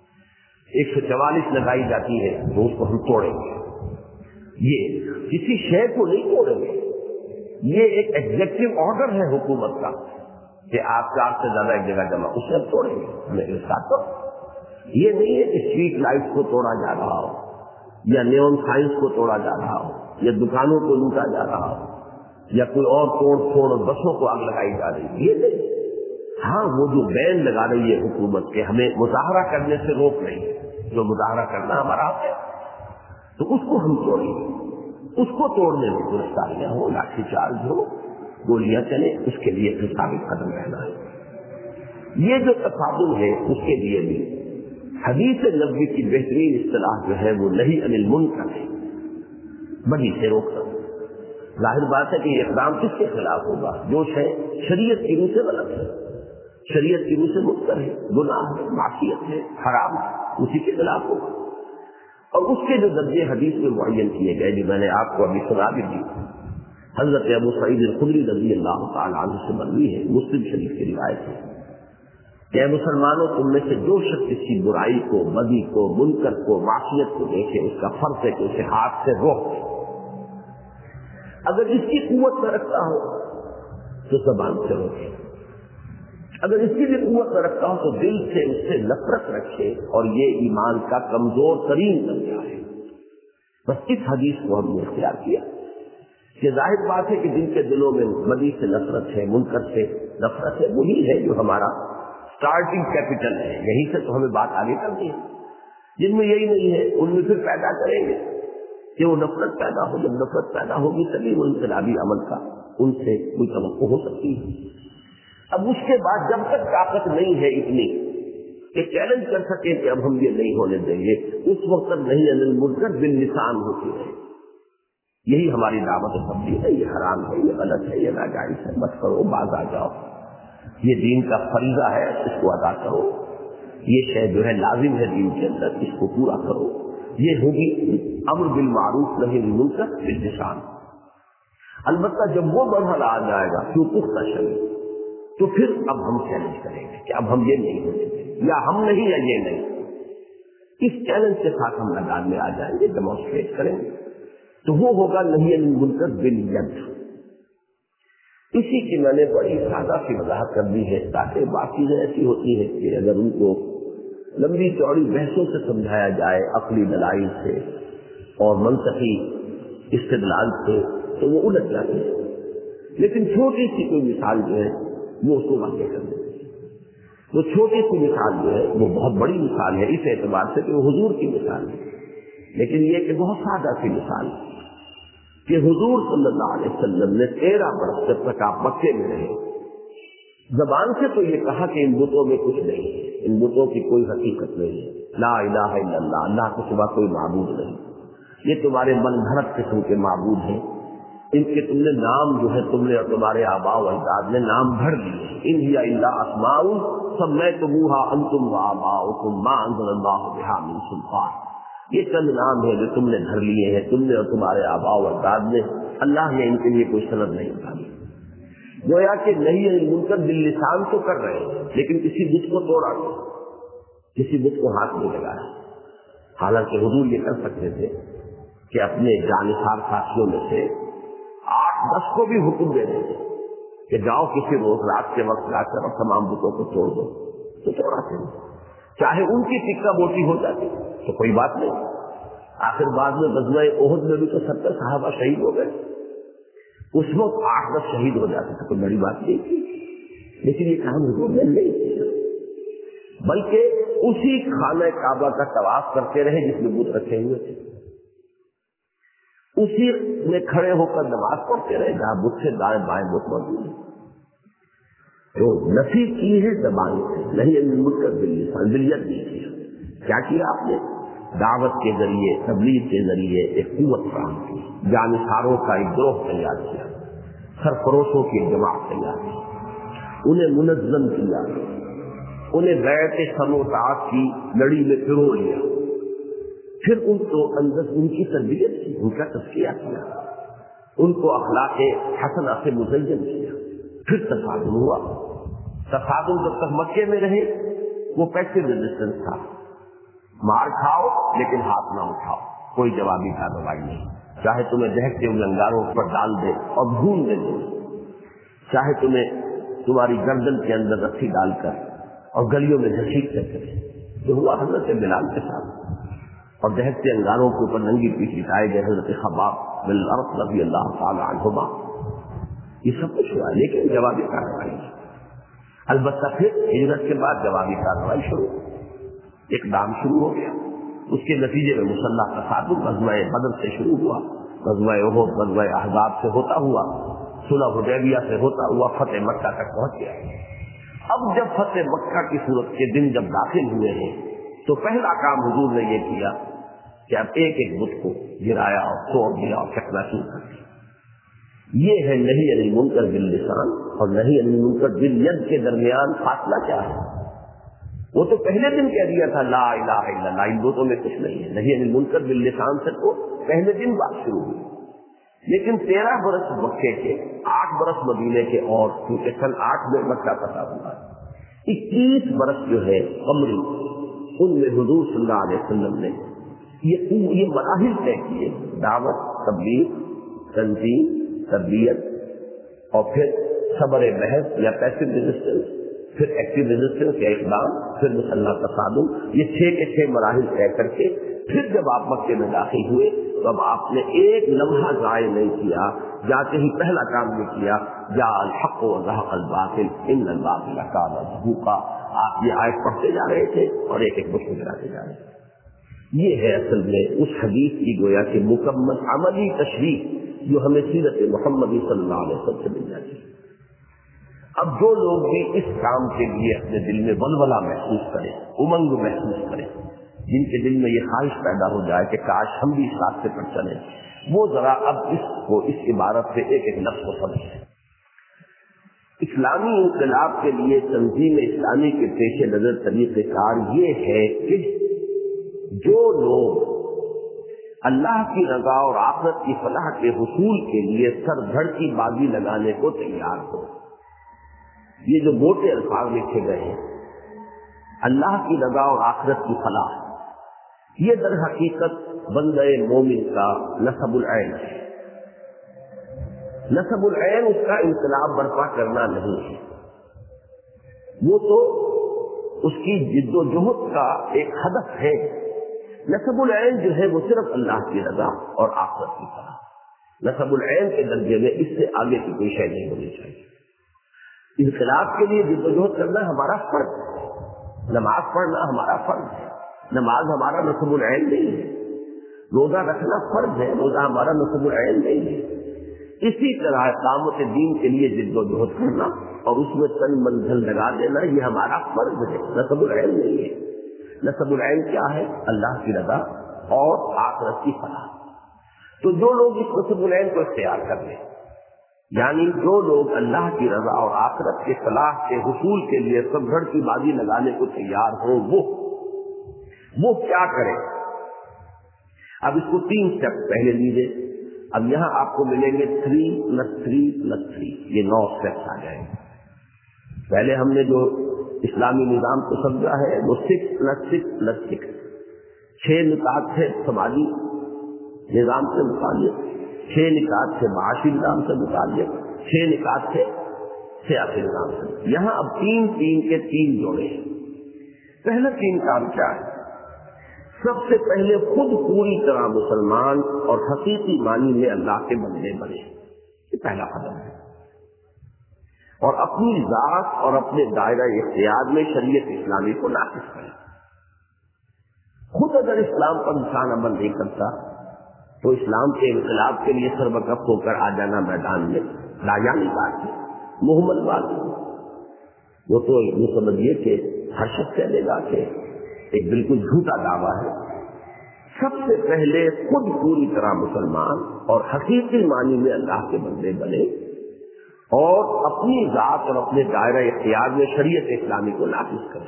144 لگائی جاتی ہے تو اس کو ہم توڑیں گے، یہ کسی شے کو نہیں توڑیں گے، یہ ایک ایگزیکٹو آرڈر ہے حکومت کا کہ آپ 4 سے زیادہ ایک جگہ جمع، اسے ہم توڑیں گے۔ میرے ساتھ تو یہ نہیں ہے کہ اسٹریٹ لائٹ کو توڑا جا رہا ہو، یا نیون سائنس کو توڑا جا رہا ہو، یا دکانوں کو لوٹا جا رہا ہو، یا کوئی اور توڑ پھوڑ اور بسوں کو آگ لگائی جا رہی ہے، یہ نہیں۔ ہاں وہ جو بین لگا رہی ہے حکومت کے ہمیں مظاہرہ کرنے سے روک رہی ہے، جو مظاہرہ کرنا ہمارا حق ہے، تو اس کو ہم توڑیں گے۔ اس کو توڑنے میں گرفتاریاں ہو، لاٹھی چارج ہو، گولیاں چلے، اس کے لیے پھر ثابت قدم رہنا ہے۔ یہ جو تصادم ہے اس کے لیے بھی حدیث نبوی کی بہترین اصطلاح جو ہے وہ نہی عن المنکر ہے، بدی سے روکنا۔ ظاہر بات ہے کہ یہ اقدام کس کے خلاف ہوگا، جو ہے شریعت کی روح سے غلط ہے، شریعت کی روح سے منکر ہے، گناہ ہے، معصیت ہے، حرام ہے، اسی کے خلاف ہوگا۔ اور اس کے جو درجے حدیث میں معین کیے گئے جو میں نے آپ کو ابھی سنا بھی دی، حضرت ابو سعید الخدری رضی اللہ تعالی عنہ سے مروی ہے، مسلم شریف کی روایت ہے کہ مسلمانوں تم میں سے جو شخص کسی برائی کو، بدی کو، منکر کو، معصیت کو دیکھے اس کا فرض ہے کہ اسے ہاتھ سے روک دے۔ اگر اس کی قوت نہ رکھتا ہو تو زبان سے روکے، اگر اس کی بھی قوت نہ رکھتا ہو تو دل سے اس سے نفرت رکھے، اور یہ ایمان کا کمزور ترین درجہ ہے۔ بس اس حدیث کو ہم نے اختیار کیا کہ ظاہر بات ہے کہ جن کے دلوں میں بدی سے نفرت ہے، منکر سے نفرت ہے، وہی ہے جو ہمارا اسٹارٹنگ کیپٹل ہے، یہیں سے تو ہمیں بات آگے کرنی ہے۔ جن میں یہی نہیں ہے ان میں پھر پیدا کریں گے کہ وہ نفرت پیدا ہو، جب نفرت پیدا ہوگی تبھی وہ انقلابی عمل کا ان سے کوئی توقع ہو سکتی ہے۔ اب اس کے بعد جب تک طاقت نہیں ہے اتنی کہ چیلنج کر سکیں کہ اب ہم یہ نہیں ہونے دیں گے، اس وقت تک نہیں عن المنکر باللسان ہوتی ہے۔ یہی ہماری دعوت و تبلیغ ہے، یہ حرام ہے، یہ غلط ہے، یہ ناجائز ہے، مت کرو، باز آ جاؤ، یہ دین کا فریضہ ہے، اس کو ادا کرو، یہ شے جو ہے لازم ہے دین کے اندر، اس کو پورا کرو۔ یہ ہوگی امر بالمعروف نہی عن المنکر باللسان۔ البتہ جب وہ مرحلہ آ جائے گا تو پختہ شریف، تو پھر اب ہم چیلنج کریں گے کہ اب ہم یہ نہیں ہونے دیں گے، یا ہم نہیں یا یہ نہیں۔ اس چیلنج کے ساتھ ہم میدان میں آ جائیں گے، ڈیمانسٹریٹ کریں گے، تو وہ ہوگا نہی عن المنکر بالید۔ اسی کی میں نے بڑی سادہ سی وضاحت کر دی ہے تاکہ باقی چیزیں ایسی ہوتی ہے کہ اگر ان کو لمبی چوڑی بحثوں سے سمجھایا جائے، عقلی دلائل سے اور منطقی استدلال سے، تو وہ الجھ جاتے ہیں۔ لیکن چھوٹی سی کوئی مثال جو ہے وہ اس کو واقع کر دیتی ہے۔ وہ چھوٹی سی مثال جو ہے وہ بہت بڑی مثال ہے اس اعتبار سے کہ وہ حضور کی مثال ہے، لیکن یہ کہ بہت سادہ سی مثال ہے کہ حضور صلی اللہ علیہ وسلم نے 13 برس جب تک آپ مکے میں رہے، زبان سے تو یہ کہا کہ ان بتوں میں کچھ نہیں ہے، ان بتوں کی کوئی حقیقت نہیں ہے، لا الہ الا اللہ، اللہ کے سوا کوئی معبود نہیں، یہ تمہارے من گھڑت قسم کے معبود ہیں، ان کے تم نے نام جو ہے تم نے اور تمہارے آباء و اجداد نے نام گھڑ لیے، ان ہی الا اسماء سمیتموها انتم وآباؤکم ما انزل اللہ بہا من سلطان۔ یہ چند نام ہے جو تم نے گھڑ لیے ہیں، تم نے اور تمہارے آباء و اجداد نے، اللہ نے ان کے لیے کوئی سند نہیں ڈالی۔ گویا کہ نہیں انل منکر باللسان تو کر رہے ہیں لیکن کسی بت کو توڑا نہیں, کسی بت کو ہاتھ نہیں لگایا. حالانکہ حضور یہ کر سکتے تھے کہ اپنے جانثار ساتھیوں میں سے 8-10 کو بھی حکم دے دیتے کہ جاؤ کسی روز رات کے وقت جا کر تمام بتوں کو توڑ دو, تو توڑاتے ہیں. چاہے ان کی ٹکا بوٹی ہو جاتی تو کوئی بات نہیں. آخر بعد میں غزوہ احد میں بھی تو 70 صحابہ شہید ہو گئے. اس وقت 8-10 شہید ہو جاتے تھے, کوئی بڑی بات نہیں تھی. لیکن یہ کام حضور نے نہیں کیا, بلکہ اسی خانہ کعبہ کا طواف کرتے رہے جس میں بت رکھے ہوئے تھے, اسی میں کھڑے ہو کر نماز پڑھتے رہے جہاں بت سے دائیں بائیں بت موجود ہے. جو نفی کی ہے زبان سے, نہیں انل منکر باللسان, بالیت نہیں کیا. کیا کیا آپ نے؟ دعوت کے ذریعے, تبلیغ کے ذریعے ایک قوت فراہم کی, جانثاروں کا ایک گروہ تیار کیا, سرفروشوں کی ایک جماعت تیار کی, انہیں منظم کیا, انہیں بیعت سموطاعت کی لڑی میں پرو لیا, پھر ان کو اندر ان کی تربیت کی, ان کا تزکیہ کیا, ان کو اخلاق حسنہ سے مزین کیا. پھر تصادم ہوا. تصادم جب تک مکے میں رہے وہ پیسو ریزسٹنس تھا, مار کھاؤ لیکن ہاتھ نہ اٹھاؤ, کوئی جوابی کارروائی نہیں. چاہے تمہیں دہتے ہوئے انگاروں پر ڈال دے اور بھون دے دے, چاہے تمہیں تمہاری گردن کے اندر رسی ڈال کر اور گلیوں میں گھسیٹتے چلے, جو ہوا حضرت بلال کے ساتھ. اور دہتے انگاروں کے اوپر ننگی پیٹھ لٹائے گئے حضرت خباب بن الارت رضی اللہ تعالی عنہما. یہ سب کچھ ہوا لیکن جوابی کارروائی نہیں. البتہ پھر ہجرت کے بعد جوابی کارروائی شروع, اقدام شروع ہو گیا. اس کے نتیجے میں مسلح تصادم غزوہ بدر سے شروع ہوا, غزوہ احد, غزوہ احزاب سے ہوتا ہوا, صلح حدیبیہ سے ہوتا ہوا فتح مکہ تک پہنچ گیا. اب جب فتح مکہ کی صورت کے دن جب داخل ہوئے ہیں تو پہلا کام حضور نے یہ کیا کہ اب ایک ایک بت کو گرایا اور توڑ دیا اور چکنا چور کر دیا. یہ ہے نہیں انل منکر باللسان اور نہیں انل منکر بالید کے درمیان فاصلہ کیا ہے؟ وہ تو پہلے دن کہہ دیا تھا لا الہ الا اللہ, ان دونوں میں کچھ نہیں ہے. نہیں انل منکر باللسان سے تو پہلے دن بات شروع ہوئی, لیکن 13 برس مکے کے, 8 برس مدینے کے, اور کیونکہ سن 8 میں مکہ فتح ہوا, 21 برس جو ہے قمری, ان میں حضور صلی اللہ علیہ وسلم نے یہ مراحل طے کیے, دعوت, تبلیغ, تنظیم, تربیت, اور پھر صبر بحث یا پیسو ریزسٹنس, پھر ایکٹیو ریزسٹنس یا اقدام, پھر مسلح تصادم. یہ 6 کے 6 مراحل طے کر کے پھر جب آپ مکے میں داخل ہوئے تو اب آپ نے ایک لمحہ ضائع نہیں کیا. جاتے ہی پہلا کام یہ کیا, جاء الحق وزهق الباطل ان الباطل کان زهوقا. آپ یہ آیت پڑھتے جا رہے تھے اور ایک ایک بت گراتے جا رہے تھے. یہ ہے اصل میں اس حدیث کی گویا کہ مکمل عملی تشریح جو ہمیں سیرت محمدی صلی اللہ علیہ وسلم سے مل جاتی ہے. اب جو لوگ بھی اس کام کے لیے اپنے دل میں ولولہ محسوس کریں, امنگ محسوس کریں, جن کے دل میں یہ خواہش پیدا ہو جائے کہ کاش ہم بھی اس راستے پر چلیں, وہ ذرا اب اس عبارت سے ایک ایک لفظ کو سمجھیں. اسلامی انقلاب کے لیے تنظیم اسلامی کے پیش نظر طریقہ کار یہ ہے کہ جو لوگ اللہ کی رضا اور آخرت کی فلاح کے حصول کے لیے سر دھڑ کی بازی لگانے کو تیار ہو. یہ جو موٹے الفاظ لکھے گئے ہیں, اللہ کی رضا اور آخرت کی فلاح, یہ در حقیقت بندہ مومن کا نصب العین ہے. نصب العین اس کا انقلاب برپا کرنا نہیں ہے, وہ تو اس کی جد و جہد کا ایک ہدف ہے. نصب العین جو ہے وہ صرف اللہ کی رضا اور آخرت کی فلاح. نصب العین کے درجے میں اس سے آگے کی کوئی شے نہیں ہونی چاہیے. انقلاب کے لیے جد و جہد کرنا ہمارا فرض ہے, نماز پڑھنا ہمارا فرض ہے, نماز ہمارا نصب العین نہیں ہے. روزہ رکھنا فرض ہے, روزہ ہمارا نصب العین نہیں ہے. اسی طرح اقامت دین کے لیے جد و جہد کرنا اور اس میں تن من دھن لگا دینا یہ ہمارا فرض ہے, نصب العین نہیں ہے. نصب العین کیا ہے؟ اللہ کی رضا اور آخرت کی فلاح. تو جو لوگ اس نصب العین کو اختیار کر لیں, یعنی جو لوگ اللہ کی رضا اور آخرت کے فلاح کے حصول کے لیے سب گھڑ کی بازی لگانے کو تیار ہوں, وہ کیا کریں؟ اب اس کو 3 سٹیپ پہلے لیجیے. اب یہاں آپ کو ملیں گے 3+3+3، یہ 9 اسٹیپس آ جائیں گے. پہلے ہم نے جو اسلامی نظام کو سمجھا ہے وہ 6+6+6، 6 نکات تھے سماجی نظام سے متعلق، 6 نکات تھے معاشی نظام سے متعلق، 6 نکات تھے سیاسی نظام سے. یہاں اب 3 کے 3 جوڑے ہیں. پہلا 3 کام کیا ہے؟ سب سے پہلے خود پوری طرح مسلمان اور حقیقی معنی میں اللہ کے بندے بنے، یہ پہلا قدم ہے. اور اپنی ذات اور اپنے دائرہ اختیار میں شریعت اسلامی کو نافذ کرے. خود اگر اسلام پر انسان عمل نہیں کرتا تو اسلام کے انقلاب کے لیے سربکف ہو کر آ جانا میدان میں لاجانی بات ہے، محمد بات ہے. وہ تو یہ سمجھیے کہ ہر شخص کہے گا کہ ایک بالکل جھوٹا دعویٰ ہے. سب سے پہلے خود پوری طرح مسلمان اور حقیقی معنی میں اللہ کے بندے بنے اور اپنی ذات اور اپنے دائرہ اختیار میں شریعت اسلامی کو نافذ کرے.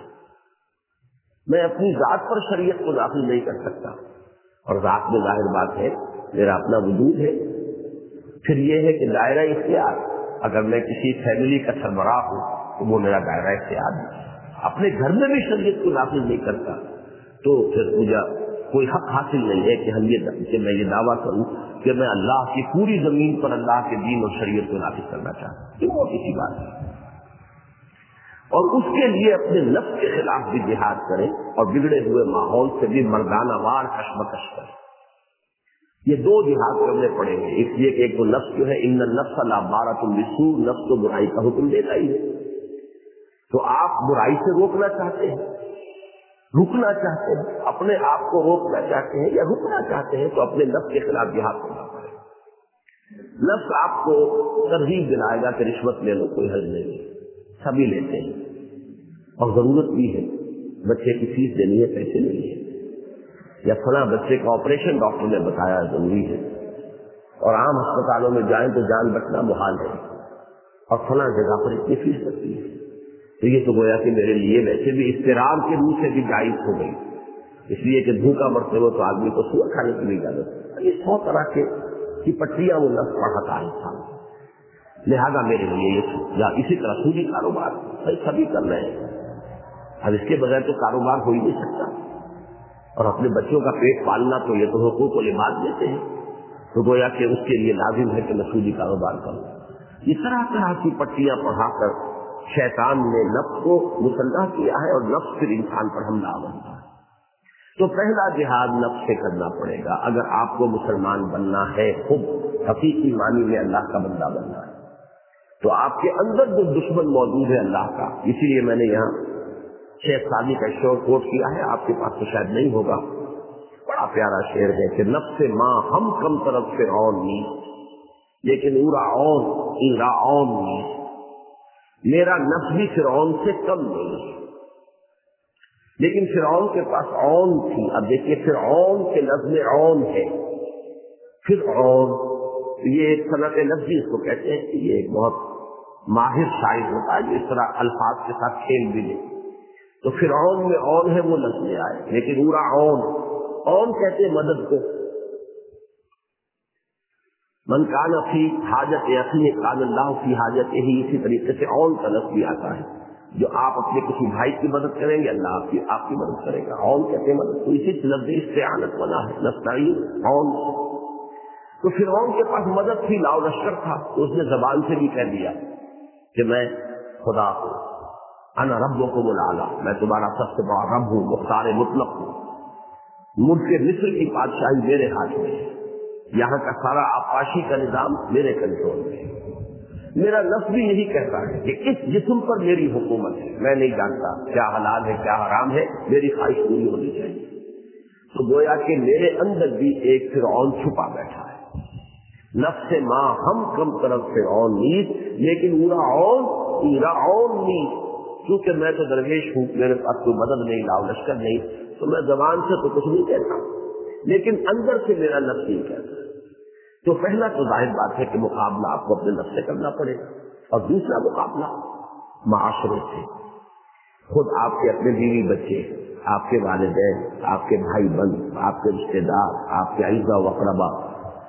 میں اپنی ذات پر شریعت کو نافذ نہیں کر سکتا، اور ذات میں ظاہر بات ہے میرا اپنا وجود ہے. پھر یہ ہے کہ دائرہ اختیار، اگر میں کسی فیملی کا سربراہ ہوں تو وہ میرا دائرہ اختیار ہے. اپنے گھر میں بھی شریعت کو نافذ نہیں کرتا تو پھر مجھے کوئی حق حاصل نہیں ہے کہ میں یہ دعویٰ کروں کہ میں اللہ کی پوری زمین پر اللہ کے دین اور شریعت کو نافذ کرنا چاہتا ہوں. یہ بہت اچھی بات ہے. اور اس کے لیے اپنے نفس کے خلاف بھی جہاد کریں اور بگڑے ہوئے ماحول سے بھی مردانہ وار کشمکش کریں. یہ 2 جہاد کرنے پڑیں گے، اس لیے کہ ایک تو نفس جو ہے ان النفس لامارۃ بالسوء، نفس تو برائی کا حکم دیتا ہی ہے. تو آپ برائی سے روکنا چاہتے ہیں، رکنا چاہتے ہیں، اپنے آپ کو روکنا چاہتے ہیں یا رکنا چاہتے ہیں تو اپنے نفس کے خلاف جہاد کرنا پڑے گا. نفس آپ کو ترغیب دلائے گا کہ رشوت لے لو، کوئی حرج نہیں ہے، سبھی لیتے ہیں اور ضرورت بھی ہے، بچے کی فیس دینی ہے، پیسے نہیں ہے، یا فلاں بچے کا آپریشن ڈاکٹر نے بتایا ضروری ہے، اور عام ہسپتالوں میں جائیں تو جان بچنا محال ہے، اور فلاں جگہ پر اتنی فیس لگتی ہے. تو یہ تو گویا کہ میرے لیے ویسے بھی اضطرار کے روح سے بھی جائز ہو گئی، اس لیے کہ بھوکا مرتے ہو تو آدمی کو سور کھانے کی بھی اجازت ہے. یہ 100 طرح کی پٹریاں وہ نفس پڑھاتا ہے انسان. لہذا میرے لیے یہ اسی طرح سودی کاروبار بھائی سبھی کر رہے ہیں. اب اس کے بغیر تو کاروبار ہو ہی نہیں سکتا. اور اپنے بچوں کا پیٹ پالنا تو یہ تو حقوق و لباس دیتے ہیں، تو گویا کہ اس کے لیے لازم ہے کہ میں سودی کاروبار کروں. یہ طرح کی پٹریاں پڑھا کر شیطان نے نفس کو مسلح کیا ہے اور نفس پھر انسان پر حملہ بنتا ہے. تو پہلا جہاد نفس سے کرنا پڑے گا اگر آپ کو مسلمان بننا ہے، خود حقیقی معنی میں اللہ کا بندہ بننا ہے. تو آپ کے اندر جو دشمن موجود ہے اللہ کا، اسی لیے میں نے یہاں شیخ سعدی کا شعر کوٹ کیا ہے، آپ کے پاس تو شاید نہیں ہوگا. بڑا پیارا شعر ہے کہ نفس ماں ہم کم طرف فرعون نہیں، لیکن فرعون نہیں، میرا نفس بھی فرعون سے کم نہیں، لیکن فرعون کے پاس عون تھی. اب دیکھیے فرعون کے لفظ میں عون ہے. فرعون یہ ایک صنعت لفظی اس کو کہتے ہیں کہ یہ ایک بہت ماہر شاعر ہوتا ہے جو اس طرح الفاظ کے ساتھ کھیل بھی لے. تو فرعون میں عون ہے وہ لفظ میں آئے، لیکن پورا عون کہتے ہیں مدد کو. من کان فی حاجت اخیہ کان اللہ فی حاجت ہی، اسی طریقے سے عون کا لفظ بھی آتا ہے. جو آپ اپنے کسی بھائی کی مدد کریں گے اللہ آپ کی مدد کرے گا. عون کہتے ہیں مدد. تو اسی لفظ استعانت بنا ہے، نستعین عون. تو فرعون کے پاس مدد تھی، لاؤ لشکر تھا، تو اس نے زبان سے بھی کہہ دیا کہ میں خدا ہوں، انا ربکم الاعلی، میں تمہارا سب سے بڑا رب ہوں، مختار مطلق ہوں، ملک مصر کی بادشاہی میرے ہاتھ میں ہے، یہاں کا سارا آبپاشی کا نظام میرے کنٹرول میں ہے. میرا لفظ بھی یہی کہتا ہے کہ اس جسم پر میری حکومت ہے، میں نہیں جانتا کیا حلال ہے کیا حرام ہے، میری خواہش پوری ہونی چاہیے. تو گویا کہ میرے اندر بھی ایک فرعون چھپا بیٹھا ہے. نفس ماں ہم کم طرف فرعون نیز، لیکن فرعون نیز، کیونکہ میں تو درویش ہوں، میرے پاس کوئی مدد نہیں، لاؤ لشکر نہیں، تو میں زبان سے تو کچھ نہیں کہتا، لیکن اندر سے میرا نفس نہیں کہتا. تو پہلا تو ظاہر بات ہے کہ مقابلہ آپ کو اپنے نفس سے کرنا پڑے گا، اور دوسرا مقابلہ معاشرے سے. خود آپ کے اپنے بیوی بچے، آپ کے والدین، آپ کے بھائی بہن، آپ کے رشتے دار، آپ کے اعزاء و اقربا،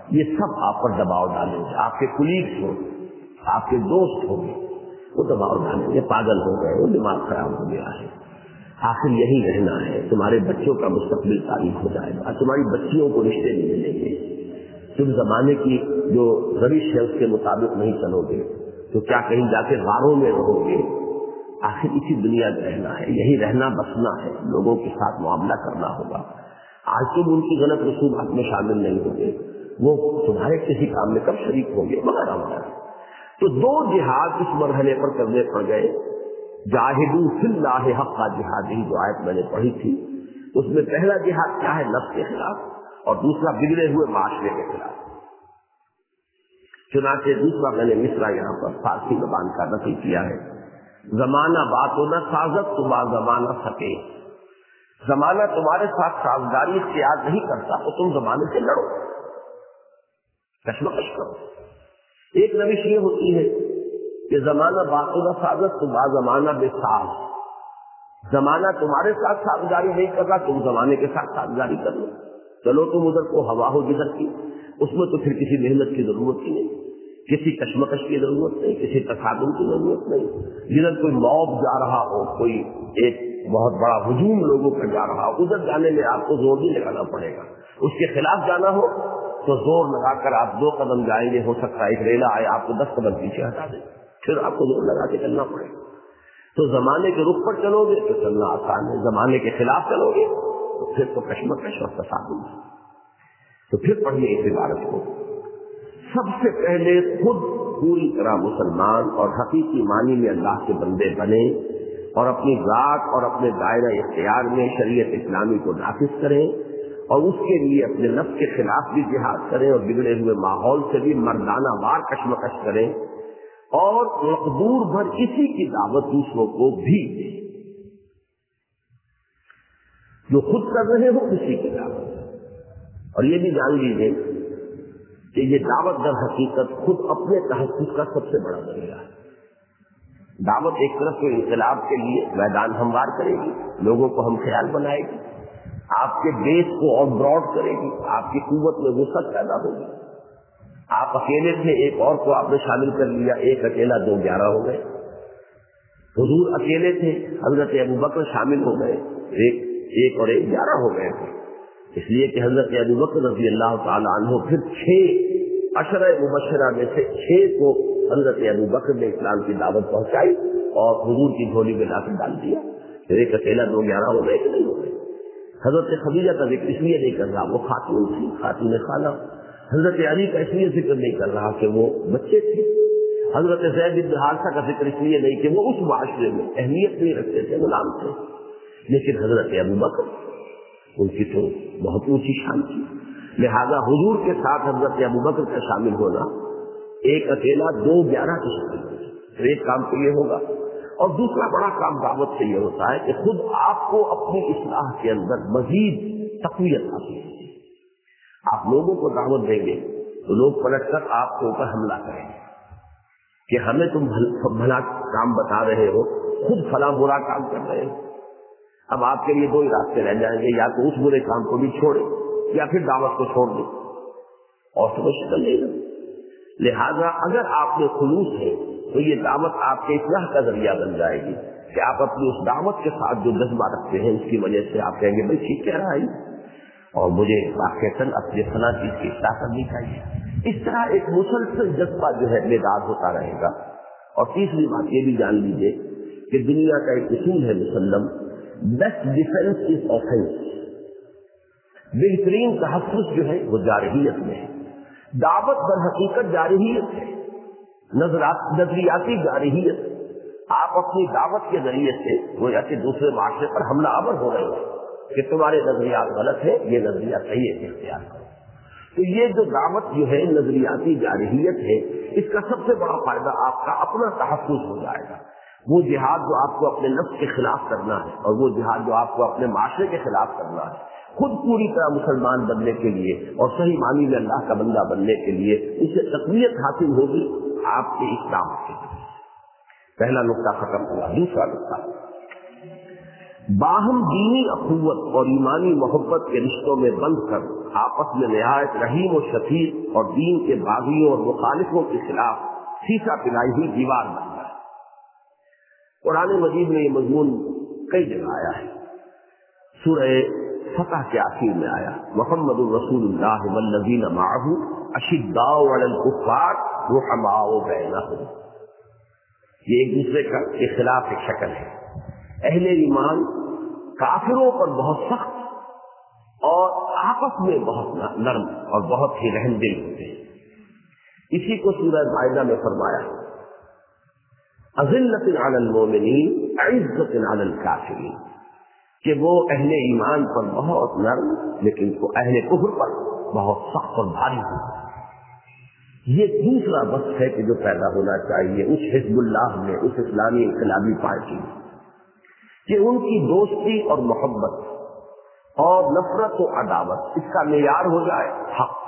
یہ سب آپ پر دباؤ ڈالیں گے. آپ کے کولیگس ہوں، آپ کے دوست ہوں گے، وہ دباؤ ڈالیں گے، پاگل ہو گئے، وہ دماغ خراب ہو گیا ہے، آخر یہی رہنا ہے، تمہارے بچوں کا مستقبل تاریخ ہو جائے گا، تمہاری بچیوں کو رشتے نہیں ملیں گے، تم زمانے کی جو روش ہے اس کے مطابق نہیں چلو گے تو کیا کہیں جا کے غاروں میں رہو گے. آخر اسی دنیا میں رہنا ہے، یہی رہنا بسنا ہے، لوگوں کے ساتھ معاملہ کرنا ہوگا. آج تم ان کی غلط رسومات میں شامل نہیں ہوں گے، وہ تمہارے کسی کام میں کب شریک ہوں گے وغیرہ وغیرہ. تو دو جہاد اس مرحلے پر کرنے پڑ گئے. جاہدوا فی اللہ حق جہادہ، جو آیت میں نے پڑھی تھی، اس میں پہلا جہاد کیا ہے؟ نفس کے خلاف، اور دوسرا بگڑے ہوئے معاشرے کے خلاف. چنانچہ دوسرا میں نے مصرع یہاں پر فارسی زبان کا نقل کیا ہے. زمانہ باتوں نہ سازت تو با زمانہ سکے، زمانہ تمہارے ساتھ سازگاری اختیار نہیں کرتا تو تم زمانے سے لڑو، کشمکش کرو. ایک روش یہ ہوتی ہے کہ زمانہ باتوں نہ سازت تو با زمانہ بے ساز، زمانہ تمہارے ساتھ سازگاری نہیں کرتا، تم زمانے کے ساتھ سازگاری کر لو. چلو تم ادھر کو ہوا ہو جدھر کی، اس میں تو پھر کسی محنت کی ضرورت ہی نہیں، کسی کشمکش کی ضرورت نہیں، کسی تصادم کی ضرورت نہیں. جدھر کوئی موب جا رہا ہو، کوئی ایک بہت بڑا ہجوم لوگوں کا جا رہا ہو، ادھر جانے میں آپ کو زور نہیں لگانا پڑے گا. اس کے خلاف جانا ہو تو زور لگا کر آپ 2 قدم جائیں گے، ہو سکتا ہے ایک ریلا آئے آپ کو 10 قدم پیچھے ہٹا دے، پھر آپ کو زور لگا کے چلنا پڑے گا. تو زمانے کے رخ پر چلو گے تو چلنا آسان ہے، زمانے کے خلاف چلو گے تو پھر تو کشمکش اور تصادم. تو پھر پڑھیے اس عبارت کو. سب سے پہلے خود پوری طرح مسلمان اور حقیقی معنی میں اللہ کے بندے بنے اور اپنی ذات اور اپنے دائرہ اختیار میں شریعت اسلامی کو نافذ کریں، اور اس کے لیے اپنے نفس کے خلاف بھی جہاد کریں، اور بگڑے ہوئے ماحول سے بھی مردانہ وار کشمکش کریں، اور مقدور بھر اسی کی دعوت دوسروں کو بھی دیں. جو خود کر رہے ہو اسی کی دعوت. اور یہ بھی جان لیجیے کہ یہ دعوت در حقیقت خود اپنے تحفظ کا سب سے بڑا ذریعہ ہے. دعوت ایک طرف تو انقلاب کے لیے میدان ہموار کرے گی، لوگوں کو ہم خیال بنائے گی، آپ کے بیس کو اور براڈ کرے گی، آپ کی قوت میں وسعت پیدا ہوگی. آپ اکیلے تھے، ایک اور کو آپ نے شامل کر لیا، ایک اکیلا 2 11 ہو گئے. حضور اکیلے تھے، حضرت ابوبکر شامل ہو گئے، ایک اور 1 11 ہو گئے تھے. اس لیے کہ حضرت ابوبکر رضی اللہ تعالی عنہ پھر 6 عشرہ مبشرہ میں سے 6 کو حضرت ابوبکر نے اسلام کی دعوت پہنچائی اور حضور کی جھولی میں لا کر ڈال دیا. پھر ایک اکیلا 2 11 ہو گئے کہ نہیں ہو گئے. حضرت خدیجہ کا ذکر اس لیے نہیں کر رہا، وہ خاتون تھی، خاتون خالہ. حضرت علی کا اس لیے ذکر نہیں کر رہا کہ وہ بچے تھے. حضرت زید بن حارثہ کا ذکر اس لیے نہیں کہ وہ اس معاشرے میں اہمیت نہیں رکھتے تھے، غلام تھے. لیکن حضرت ابوبکر ان کی تو بہت اونچی شان تھی، لہذا حضور کے ساتھ حضرت ابوبکر کا شامل ہونا ایک اکیلا 2 11 کی شکل میں. تو ایک کام تو یہ ہوگا، اور دوسرا بڑا کام دعوت سے یہ ہوتا ہے کہ خود آپ کو اپنی اصلاح کے اندر مزید تقویت حاصل ہوگی. آپ لوگوں کو دعوت دیں گے تو لوگ پلٹ کر آپ کے اوپر حملہ کریں گے کہ ہمیں تم بھلا کام بتا رہے ہو، خود فلاں برا کام کر رہے ہو. اب آپ کے لیے 2 ہی راستے رہ جائیں گے، یا تو اس برے کام کو بھی چھوڑیں یا پھر دعوت کو چھوڑ دیں، اور تو کچھ کر لے گا. لہذا اگر آپ میں خلوص ہے تو یہ دعوت آپ کے اصلاح کا ذریعہ بن جائے گی کہ آپ اپنی اس دعوت کے ساتھ جو جذبہ رکھتے ہیں اس کی وجہ سے آپ کہیں گے بھائی ٹھیک کہہ رہا ہے اور مجھے واقعتاً اپنے فلاں چیز کی اصلاح کرنی چاہیے. اس طرح ایک مسلسل جذبہ جو ہے بیدار ہوتا رہے گا. اور تیسری بات یہ بھی جان لیجیے کہ دنیا کا ایک اصول ہے مسلم، بیسٹ ڈیفینس از آفینس. بہترین تحفظ جو ہے وہ جارحیت میں ہے. دعوت در حقیقت جارحیت ہے، نظریاتی جارحیت. آپ اپنی دعوت کے ذریعے سے گویا کہ دوسرے معاشرے پر حملہ آور ہو رہے ہیں کہ تمہارے نظریات غلط ہے، یہ نظریہ صحیح ہے، اختیار کرو. تو یہ جو دعوت جو ہے نظریاتی جارحیت ہے، اس کا سب سے بڑا فائدہ آپ کا اپنا تحفظ ہو جائے گا. وہ جہاد جو آپ کو اپنے نفس کے خلاف کرنا ہے اور وہ جہاد جو آپ کو اپنے معاشرے کے خلاف کرنا ہے، خود پوری طرح مسلمان بننے کے لیے اور صحیح معنی میں اللہ کا بندہ بننے کے لیے اسے تقویت حاصل ہوگی آپ کے اسلام کے. پہلا نقطہ ختم ہوا. دوسرا نقطہ باہم دینی اخوت اور ایمانی محبت کے رشتوں میں بند کر آپس میں نہایت رحیم و شفیق اور دین کے باغیوں اور مخالفوں کے خلاف سیسا پلائی ہوئی دیوار بن جائے۔ قرآن مجید میں یہ مضمون کئی جگہ آیا ہے۔ سورہ فتح کے آخر میں آیا محمد الرسول اللہ والذین معہ اشداء علی الکفار رحماء بینہم۔ یہ ایک دوسرے کے خلاف ایک شکل ہے۔ اہل ایمان کافروں پر بہت سخت اور آپس میں بہت نرم اور بہت ہی رحم دل ہوتے ہیں۔ اسی کو سورہ مائدہ میں فرمایا اذلۃ علی المؤمنین عزۃ علی الکافرین، کہ وہ اہل ایمان پر بہت نرم لیکن وہ اہل کفر پر بہت سخت اور بھاری ہو۔ یہ دوسرا وصف ہے کہ جو پیدا ہونا چاہیے اس حزب اللہ میں، اس اسلامی انقلابی پارٹی میں، کہ ان کی دوستی اور محبت اور نفرت و عداوت اس کا معیار ہو جائے حق۔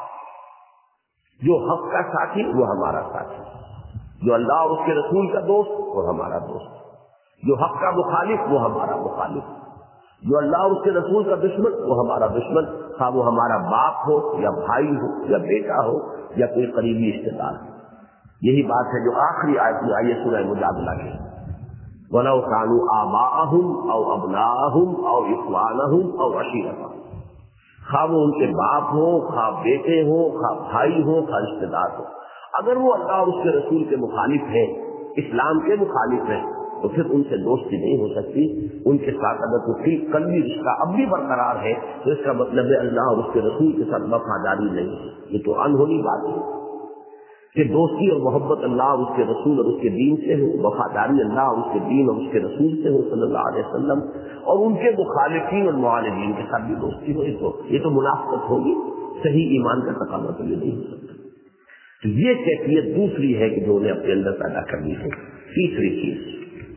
جو حق کا ساتھی وہ ہمارا ساتھی، جو اللہ اور اس کے رسول کا دوست وہ ہمارا دوست، جو حق کا مخالف وہ ہمارا مخالف، جو اللہ اور اس کے رسول کا دشمن وہ ہمارا دشمن، خواہ وہ ہمارا باپ ہو یا بھائی ہو یا بیٹا ہو یا کوئی قریبی رشتے دار ہو۔ یہی بات ہے جو آخری آیت میں آئی ہے سورہ مجادلہ کی، وَلَوْ كَانُوا آبَاءَهُمْ أَوْ أَبْنَاءَهُمْ أَوْ إِخْوَانَهُمْ أَوْ عَشِيرَتَهُمْ، خواہ وہ ان کے باپ ہو، خواہ بیٹے ہو، خواہ بھائی ہو، خواہ رشتے دار ہو، اگر وہ اللہ اور اس کے رسول کے مخالف ہیں، اسلام کے مخالف ہیں، تو پھر ان سے دوستی نہیں ہو سکتی۔ ان کے ساتھ اگر کوئی قلبی رشتہ اب بھی برقرار ہے تو اس کا مطلب ہے اللہ اور اس کے رسول کے ساتھ وفاداری نہیں ہے۔ یہ تو انہونی بات ہے کہ دوستی اور محبت اللہ اور اس کے رسول اور اس کے دین سے ہو، وفاداری اللہ اور اس کے دین اور اس کے رسول سے ہو صلی اللہ علیہ وسلم، اور ان کے مخالفین اور معاندین کے ساتھ بھی دوستی ہو، یہ تو منافقت ہوگی، صحیح ایمان کا تقاضا تو یہ نہیں ہو سکتا۔ تو یہ کیفیت دوسری ہے کہ جو انہیں اپنے اندر پیدا کرنی ہے۔ تیسری چیز،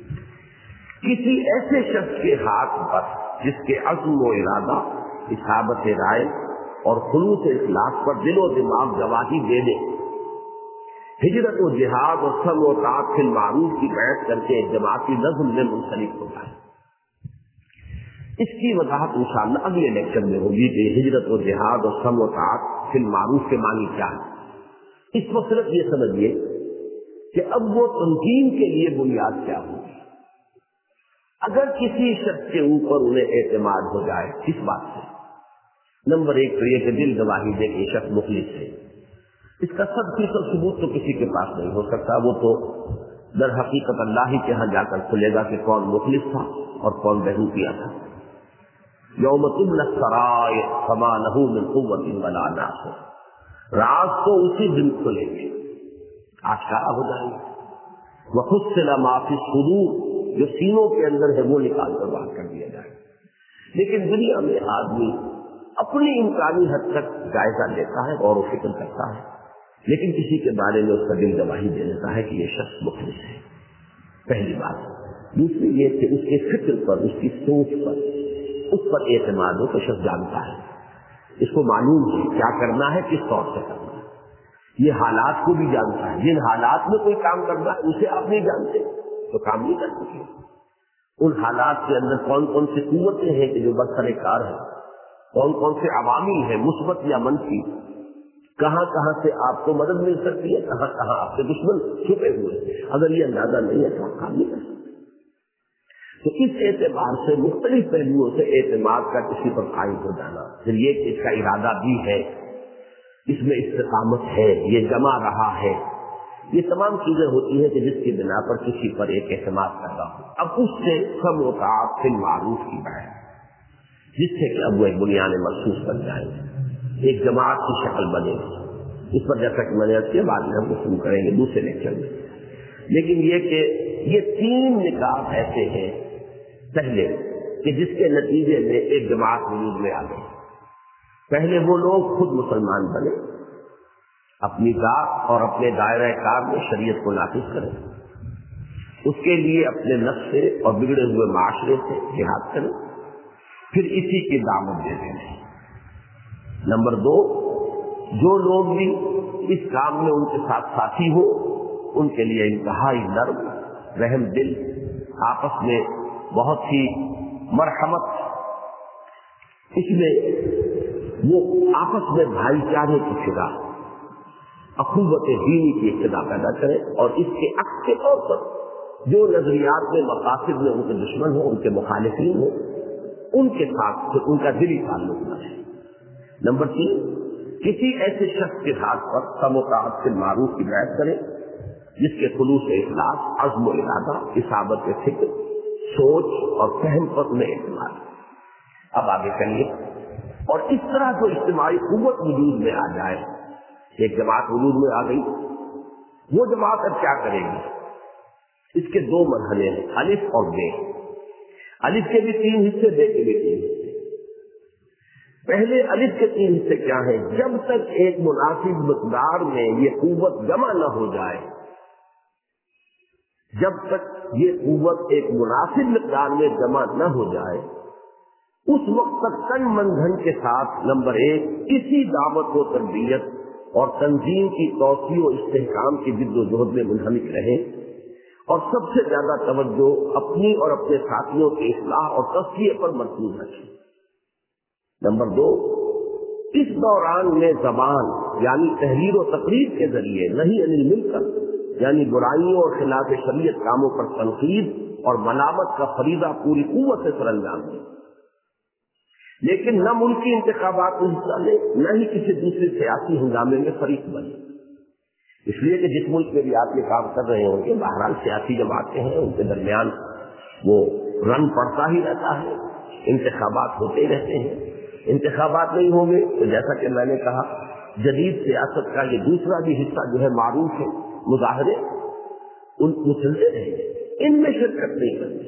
کسی ایسے شخص کے ہاتھ پر جس کے عزم و ارادہ، اصابت رائے اور خلوص اخلاص پر دل و دماغ گواہی دے دے، ہجرت و جہاد اور سمع و طاعت فی المعروف کی بیعت کر کے جماعتی نظم میں منسلک ہوتا ہے۔ اس کی وضاحت انشاءاللہ اگلے لیکچر میں ہوگی کہ ہجرت و جہاد اور سمع و طاعت فی المعروف کے معنی کیا ہے۔ اس وقت صرف یہ سمجھیے کہ اب وہ تنظیم کے لیے بنیاد کیا ہوگی۔ اگر کسی شخص کے اوپر انہیں اعتماد ہو جائے کس بات سے؟ نمبر ایک تو یہ کہ دل گواہی دے کہ شخص مخلص ہے، اس کا 100% ثبوت تو کسی کے پاس نہیں ہو سکتا، وہ تو در حقیقت اللہ ہی کے ہاں جا کر کھلے گا کہ کون مخلص تھا اور کون بہوتیا تھا۔ یوم تبلی السرائر فما لہ من قوۃ ولا ناصر، راز تو اسی دن کھلیں گے، آشکارا ہو جائیں گے۔ وحصل ما فی الصدور، جو سینوں کے اندر ہے وہ نکال کر باہر کر دیا جائے۔ لیکن دنیا میں آدمی اپنی امکانی حد تک جائزہ لیتا ہے اور فکر کرتا ہے، لیکن کسی کے بارے میں اس کا دل گواہی دے دیتا ہے کہ یہ شخص مخلص ہے، پہلی بات۔ دوسری یہ کہ اس کے فکر پر، اس کی سوچ پر، اس پر اعتماد ہو تو شخص جانتا ہے، اس کو معلوم ہے کیا کرنا ہے، کس طور سے کرنا ہے، یہ حالات کو بھی جانتا ہے، جن حالات میں کوئی کام کرنا ہے اسے آپ نہیں جانتے تو کام نہیں کر سکے۔ ان حالات کے اندر کون کون سی قوتیں ہیں کہ جو برسر کار ہیں، کون کون سے عوامل ہیں مثبت یا منفی، کہاں کہاں سے آپ کو مدد مل سکتی ہے، کہاں کہاں آپ کے دشمن چھپے ہوئے ہیں۔ اگر یہ اندازہ نہیں ہے تو آپ کام نہیں کر سکتے۔ تو اس اعتبار سے مختلف پہلوؤں سے اعتماد کا کسی پر قائم ہو جانا، پھر یہ کہ اس کا ارادہ بھی ہے، اس میں استقامت ہے، یہ جمع رہا ہے، یہ تمام چیزیں ہوتی ہیں کہ جس کی بنا پر کسی پر ایک اعتماد پیدا ہو۔ اب اس سے سمع و طاعت فی المعروف کی بات، جس سے کہ اب وہ ایک بنیاد مخصوص بن جائے، ایک جماعت کی شکل بنے۔ اس پر جیسا کہ میں نے اس کے بعد میں ہم گفتگو کریں گے دوسرے لیکچر میں۔ لیکن یہ کہ یہ 3 نکات ایسے ہیں پہلے کہ جس کے نتیجے میں ایک جماعت وجود میں آ گئی۔ پہلے وہ لوگ خود مسلمان بنے، اپنی ذات اور اپنے دائرہ کار میں شریعت کو نافذ کریں، اس کے لیے اپنے نفس سے اور بگڑے ہوئے معاشرے سے جہاد کریں، پھر اسی کی دعوت دے دیں۔ نمبر 2، جو لوگ بھی اس کام میں ان کے ساتھ ساتھی ہو ان کے لیے انتہائی نرم، رحم دل، آپس میں بہت ہی مرحمت، اس میں وہ آپس میں بھائی چارے کی فضا، اخوت دینی کی ابتدا پیدا کرے، اور اس کے عکس کے طور پر جو نظریات میں مقاصد میں ان کے دشمن ہوں، ان کے مخالفین ہوں، ان کے ساتھ ان کا دلی تعلق نہ رہے۔ نمبر 3، کسی ایسے شخص کے ہاتھ پر سم و طاعت سے معروف کی بیعت کرے جس کے خلوص اخلاص، عزم و ارادہ، اصابت فکر، سوچ اور فہم پر انہیں اعتماد۔ اب آگے چلیے، اور اس طرح جو اجتماعی قوت وجود میں آ جائے، ایک جماعت وجود میں آ گئی، وہ جماعت اب کیا کرے گی؟ اس کے 2 مرحلے ہیں، الف اور بے۔ الف کے بھی 3 حصے، بے کے بھی 3 حصے۔ پہلے الف کے 3 حصے کیا ہیں؟ جب تک ایک مناسب مقدار میں یہ قوت جمع نہ ہو جائے، جب تک یہ قوت ایک مناسب مقدار میں جمع نہ ہو جائے، اس وقت تک تن من دھن کے ساتھ نمبر 1 اسی دعوت و تربیت اور تنظیم کی توسیع و استحکام کی جد و جہد میں منہمک رہیں، اور سب سے زیادہ توجہ اپنی اور اپنے ساتھیوں کی اصلاح اور تصفیہ پر مرکوز رکھیں۔ نمبر 2، اس دوران میں زبان یعنی تحریر و تقریر کے ذریعے نہیں انل مل کر، یعنی برائیوں اور خلاف شریعت کاموں پر تنقید اور ملامت کا فریضہ پوری قوت سے سر انجام دیں، لیکن نہ ملکی انتخابات میں حصہ لیں، نہ ہی کسی دوسرے سیاسی ہنگامے میں فریق بنے۔ اس لیے کہ جس ملک میں بھی آپ یہ کام کر رہے ہوں گے، بہرحال سیاسی جماعتیں ہیں، ان کے درمیان وہ رن پڑتا ہی رہتا ہے، انتخابات ہوتے ہی رہتے ہیں۔ انتخابات نہیں ہوں گے تو جیسا کہ میں نے کہا، جدید سیاست کا یہ دوسرا بھی حصہ جو ہے معروف ہے، مظاہرے ان چلتے رہیں گے، ان میں شرکت نہیں کرنی۔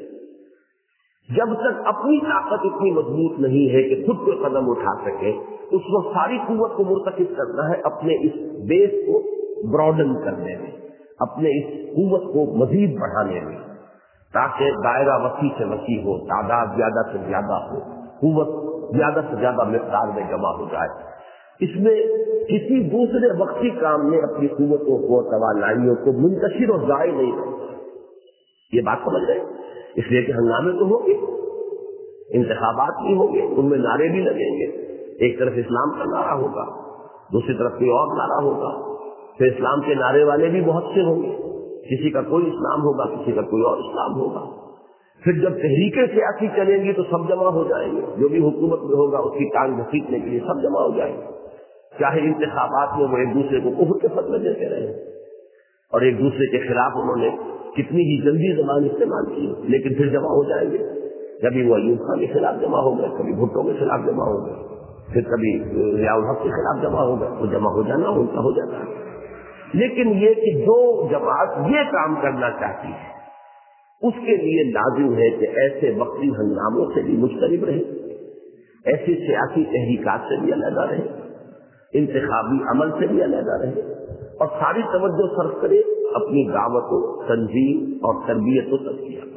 جب تک اپنی طاقت اتنی مضبوط نہیں ہے کہ خود کوئی قدم اٹھا سکے، اس وقت ساری قوت کو مرتکب کرنا ہے اپنے اس بیس کو براڈن کرنے میں، اپنے اس قوت کو مزید بڑھانے میں، تاکہ دائرہ وسیع سے وسیع ہو، تعداد زیادہ سے زیادہ ہو، قوت زیادہ سے زیادہ مقدار میں جمع ہو جائے۔ اس میں کسی دوسرے وقتی کام میں اپنی قوتوں کو، توانائیوں کو منتشر اور ضائع نہیں کرتا۔ یہ بات سمجھ رہے ہیں؟ اس لیے کہ ہنگامے تو ہوں گے، انتخابات بھی ہوں گے، ان میں نعرے بھی لگیں گے، ایک طرف اسلام کا نعرہ ہوگا، دوسری طرف کوئی اور نعرہ ہوگا، پھر اسلام کے نعرے والے بھی بہت سے ہوں گے، کسی کا کوئی اسلام ہوگا، کسی کا کوئی اور اسلام ہوگا۔ پھر جب تحریکیں سیاسی چلیں گی تو سب جمع ہو جائیں گے، جو بھی حکومت میں ہوگا اس کی ٹانگ گھسیٹنے کے لیے سب جمع ہو جائیں گے، چاہے انتخابات میں وہ ایک دوسرے کو کفر کے فتوے دیتے رہے اور ایک دوسرے کے خلاف انہوں نے کتنی ہی جلدی زبان استعمال کی، لیکن پھر جمع ہو جائیں گے۔ کبھی وہ ایوب خان کے خلاف جمع ہو گئے، کبھی بھٹو کے خلاف جمع ہو گئے، پھر کبھی ضیاء الحق کے خلاف جمع ہو گئے، وہ جمع ہو جانا ان کا ہو جاتا ہے۔ لیکن یہ کہ جو جماعت یہ کام کرنا چاہتی ہے، اس کے لیے لازم ہے کہ ایسے وقتی ہنگاموں سے بھی مجتنب رہے، ایسی سیاسی تحریکات سے بھی علیحدہ رہے، انتخابی عمل سے بھی علیحدہ رہے، اور ساری توجہ صرف کرے اپنی دعوت و تنظیم اور تربیت و تزکیہ پر،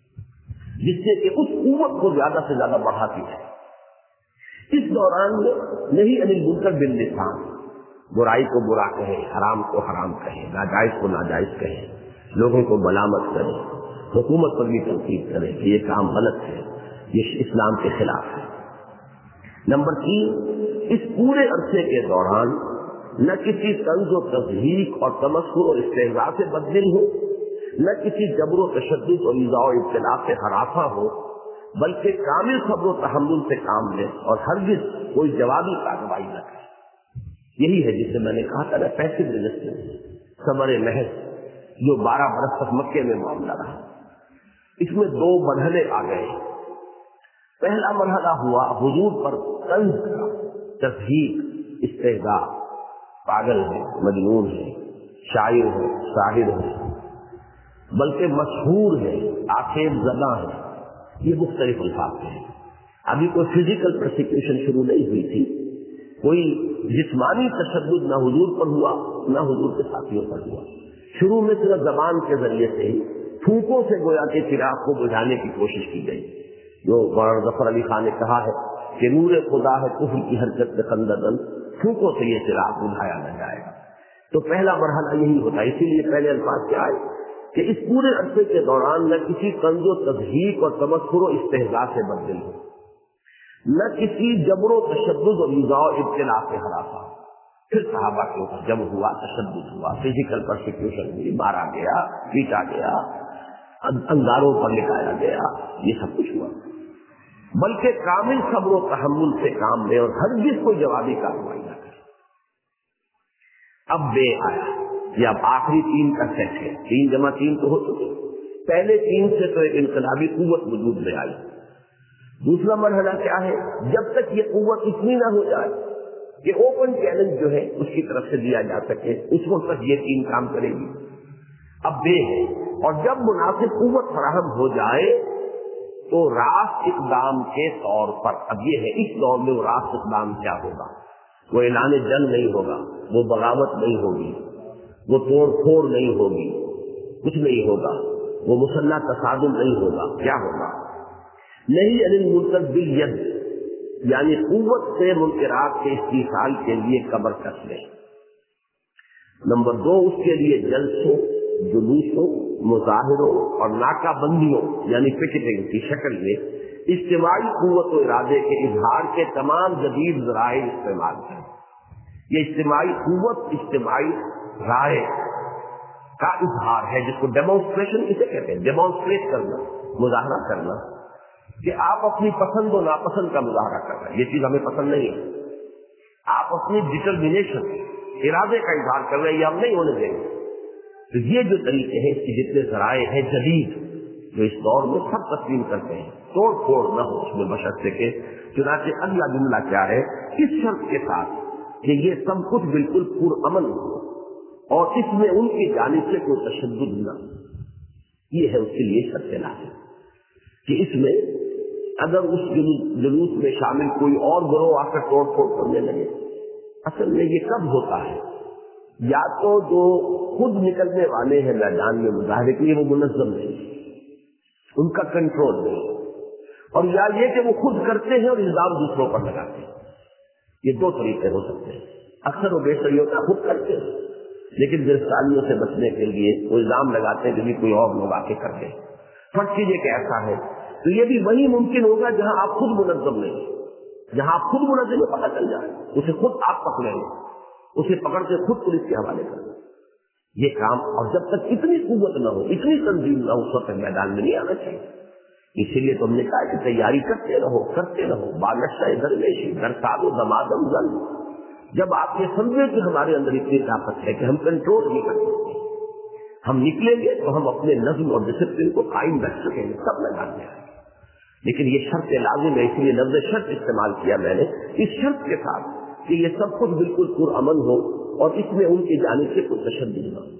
جس سے کہ اس قوت کو زیادہ سے زیادہ بڑھاتی ہے۔ اس دوران میں نہیں انل منکر باللسان، برائی کو برا کہیں، حرام کو حرام کہیں، ناجائز کو ناجائز کہیں، لوگوں کو ملامت کریں، حکومت پر بھی تنقید کریں کہ یہ کام غلط ہے، یہ اسلام کے خلاف ہے۔ نمبر 3، اس پورے عرصے کے دوران نہ کسی طنز و تضحیک اور تمسخر اور استہزاء سے بددل ہو، نہ کسی جبر و تشدد اور ایذاء و ابتلاء سے ہراساں ہو، بلکہ کامل صبر و تحمل سے کام لے اور ہرگز کوئی جوابی کارروائی نہ کرے۔ یہی ہے جسے میں نے کہا تھا نا پیسو ریزسٹنس، صبر محض، جو 12 برس تک مکے میں معاملہ رہا۔ اس میں 2 مرحلے آ گئے۔ پہلا مرحلہ ہوا حضور پر طنز کا، تضحیک، استہزاء، پاگل ہے، مجنون ہے، شاعر ہے، ساحر ہے، بلکہ مشہور ہے، آخر زدہ ہے، یہ مختلف الفاظ ہیں۔ ابھی کوئی فزیکل پرسیکیوشن شروع نہیں ہوئی تھی، کوئی جسمانی تشدد نہ حضور پر ہوا نہ حضور کے ساتھیوں پر ہوا۔ شروع میں صرف زبان کے ذریعے سے ہی پھونکوں سے گویا کے چراغ کو بجھانے کی کوشش کی گئی، جو مولانا ظفر علی خان نے کہا ہے کہ نور خدا ہے کفر کی حرکت میں خنددن، پھونکوں سے یہ چراغ بجھایا نہ جائے گا۔ تو پہلا مرحلہ یہی ہوتا ہے، اسی لیے پہلے الفاظ کیا ہے کہ اس پورے عرصے کے دوران نہ کسی طنز و تضحیک اور تمسخر و استہزاء سے بدل ہو، نہ کسی جبر و تشدد اور ایذاء و ابتلاء سے ہراساں۔ پھر صحابہ کے اوپر جب ہوا، تشدد ہوا، فزیکل پرسیکیوشن ہوئی، مارا گیا، پیٹا گیا، انگاروں پر لٹایا گیا، یہ سب کچھ ہوا، بلکہ کامل صبر و تحمل سے کام لے اور ہرگز کوئی جوابی کارروائی نہ کرے۔ اب بے آیا، یہ اب آخری 3 کا سیٹ ہے، 3 جمع 3 تو ہو چکے، پہلے 3 سے تو ایک انقلابی قوت وجود میں آئی۔ دوسرا مرحلہ کیا ہے؟ جب تک یہ قوت اتنی نہ ہو جائے کہ اوپن چیلنج جو ہے اس کی طرف سے دیا جا سکے، اس وقت تک یہ 3 کام کرے گی۔ اب بے ہے، اور جب مناسب قوت فراہم ہو جائے تو راست اقدام کے طور پر، اب یہ ہے اس دور میں وہ راست اقدام کیا ہوگا؟ وہ اعلان جنگ نہیں ہوگا، وہ بغاوت نہیں ہوگی، وہ توڑ پھوڑ نہیں ہوگی، کچھ نہیں ہوگا، وہ مسلح تصادم نہیں ہوگا۔ کیا ہوگا؟ نہیں علی المنکر بالید، یعنی قوت سے منکرات کے استحصال کے لیے قبر کس لے۔ نمبر 2، اس کے لیے جلسوں، جلوسوں، مظاہروں اور ناکہ بندیوں یعنی پکٹنگ کی شکل میں اجتماعی قوت و ارادے کے اظہار کے تمام جدید ذرائع استعمال کریں۔ یہ اجتماعی قوت اجتماعی رائے کا اظہار ہے، جس کو ڈیمونسٹریشن اسے کہتے ہیں، ڈیمونسٹریٹ کرنا، مظاہرہ کرنا، کہ آپ اپنی پسند و ناپسند کا مظاہرہ کر رہے ہیں، یہ چیز ہمیں پسند نہیں ہے، آپ اپنی ڈٹرمنیشن، ارادے کا اظہار کر رہے ہیں، یہ ہم نہیں ہونے دیں گے۔ تو یہ جو طریقے ہیں، اس کے جتنے ذرائع ہیں جدید جو اس دور میں سب تسلیم کرتے ہیں، توڑ پھوڑ نہ ہو اس میں بشرطے کے، چنانچہ اگلا جملہ کیا ہے؟ اس شرط کے ساتھ کہ یہ سب کچھ بالکل پرامن ہو اور اس میں ان کی جانب سے کوئی تشدد نہ ہو۔ یہ ہے اس کے لیے شرط لازم کہ اس میں اگر اس جلوس میں شامل کوئی اور گروہ آ کر توڑ پھوڑ کرنے لگے، اصل میں یہ کب ہوتا ہے؟ یا تو جو خود نکلنے والے ہیں میدان میں مظاہرے کے لیے وہ منظم نہیں، ان کا کنٹرول نہیں، اور یا یہ کہ وہ خود کرتے ہیں اور الزام دوسروں پر لگاتے ہیں۔ یہ 2 طریقے ہو سکتے ہیں۔ اکثر و بیشتر یہ ہوتا ہے خود کرتے ہیں، لیکن گرفتاریوں سے بچنے کے لیے وہ الزام لگاتے ہیں کہ بھی کوئی اور لوگ آ کے کر دیں۔ فرق کیجیے کہ ایسا ہے تو یہ بھی وہی ممکن ہوگا جہاں آپ خود منظم نہیں، جہاں آپ خود منظم میں پتہ چل جائے، اسے خود آپ پکڑیں، اسے پکڑ کے خود پولیس کے حوالے کر دیں۔ یہ کام، اور جب تک اتنی قوت نہ ہو، اتنی تنظیم نہ ہو، اس وقت میدان میں نہیں آنا چاہیے۔ اسی لیے تم نے کہا کہ تیاری کرتے رہو، بالشہ درویشی درساد و دمادم زن۔ جب آپ یہ سمجھے کہ ہمارے اندر اتنی طاقت ہے کہ ہم کنٹرول نہیں کر سکتے، ہم نکلیں گے تو ہم اپنے نظم اور ڈسپلن کو قائم رکھ سکیں گے، سب میدان میں آئیں گے۔ لیکن یہ شرط لازم ہے، اس لیے لفظ شرط استعمال کیا میں نے، اس شرط کے ساتھ کہ یہ سب کچھ بالکل پرامن ہو اور اس میں ان کی جانب سے کوئی تشدد نہ ہو۔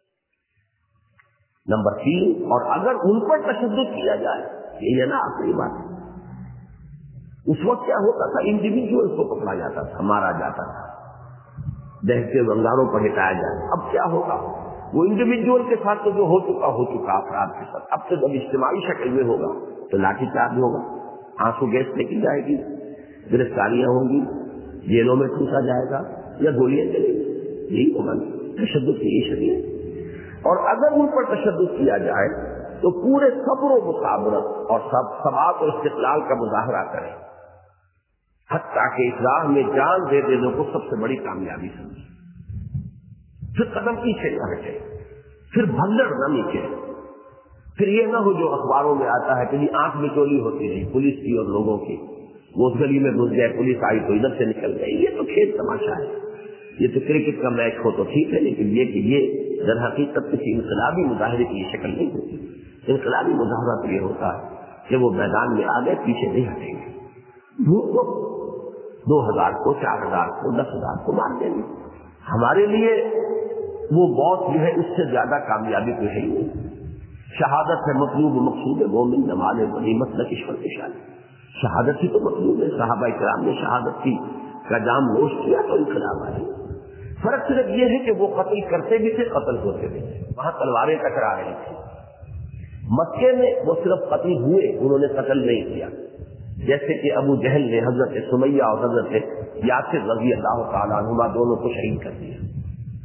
نمبر 3، اور اگر ان پر تشدد کیا جائے، یہ ہے نا آخری بات، اس وقت کیا ہوتا تھا؟ انڈیویجول کو پکڑا جاتا تھا، مارا جاتا تھا، دہتے بنگاروں پر ہٹایا جائے۔ اب کیا ہوگا؟ وہ انڈیویجول کے ساتھ تو جو ہو چکا افراد کے ساتھ، اب تو جب اجتماعی شکل میں ہوگا تو لاٹھی چارج ہوگا، آنسو گیس پھینکی جائے گی، گرفتاریاں ہوں گی، جیلوں میں ٹوٹا جائے گا یا گولیاں چلیں گی۔ یہی ہوگا تشدد کی یہ شریعت۔ اور اگر ان پر تشدد کیا جائے تو پورے صبر و مصابرت اور ثبات و استقلال کا مظاہرہ کریں، حتیٰ کہ اس راہ میں جان دے دینے کو سب سے بڑی کامیابی سمجھے۔ پھر قدم پیچھے نہ ہٹے، پھر بھگدڑ نہ نیچے، پھر یہ نہ ہو جو اخباروں میں آتا ہے کہ جی آنکھ بچولی ہوتی رہی پولیس کی اور لوگوں کی، وہ اس گلی میں گھس گئے، پولیس آئی تو ادھر سے نکل گئی۔ یہ تو کھیل تماشا ہے، یہ تو کرکٹ کا میچ ہو تو ٹھیک ہے، لیکن یہ کہ یہ در حقیقت کسی انقلابی مظاہرے کی شکل نہیں ہوتی۔ انقلابی مظاہرہ تو یہ ہوتا ہے کہ وہ میدان میں آ گئے، پیچھے نہیں ہٹیں گے، وہ 2000 کو 4000 کو 10,000 کو مار دیں گے۔ ہمارے لیے وہ موت جو ہے اس سے زیادہ کامیابی تو ہے ہی نہیں۔ شہادت ہے مطلوب مقصود مومن، نماز غنیمت نہ کشور کی شان، شہادت ہی تو مطلوب ہے۔ صحابہ کرام نے شہادت کی کا جام نوش کیا تو انقلاب آئی۔ فرق صرف یہ ہے کہ وہ قتل کرتے بھی تھے، قتل ہوتے بھی تھے، وہاں تلواریں ٹکرا رہی تھی۔ مکے میں وہ صرف قتل ہوئے، انہوں نے قتل نہیں کیا، جیسے کہ ابو جہل نے حضرت سمیہ اور حضرت یاسر رضی اللہ تعالیٰ عنہما دونوں کو شہید کر دیا۔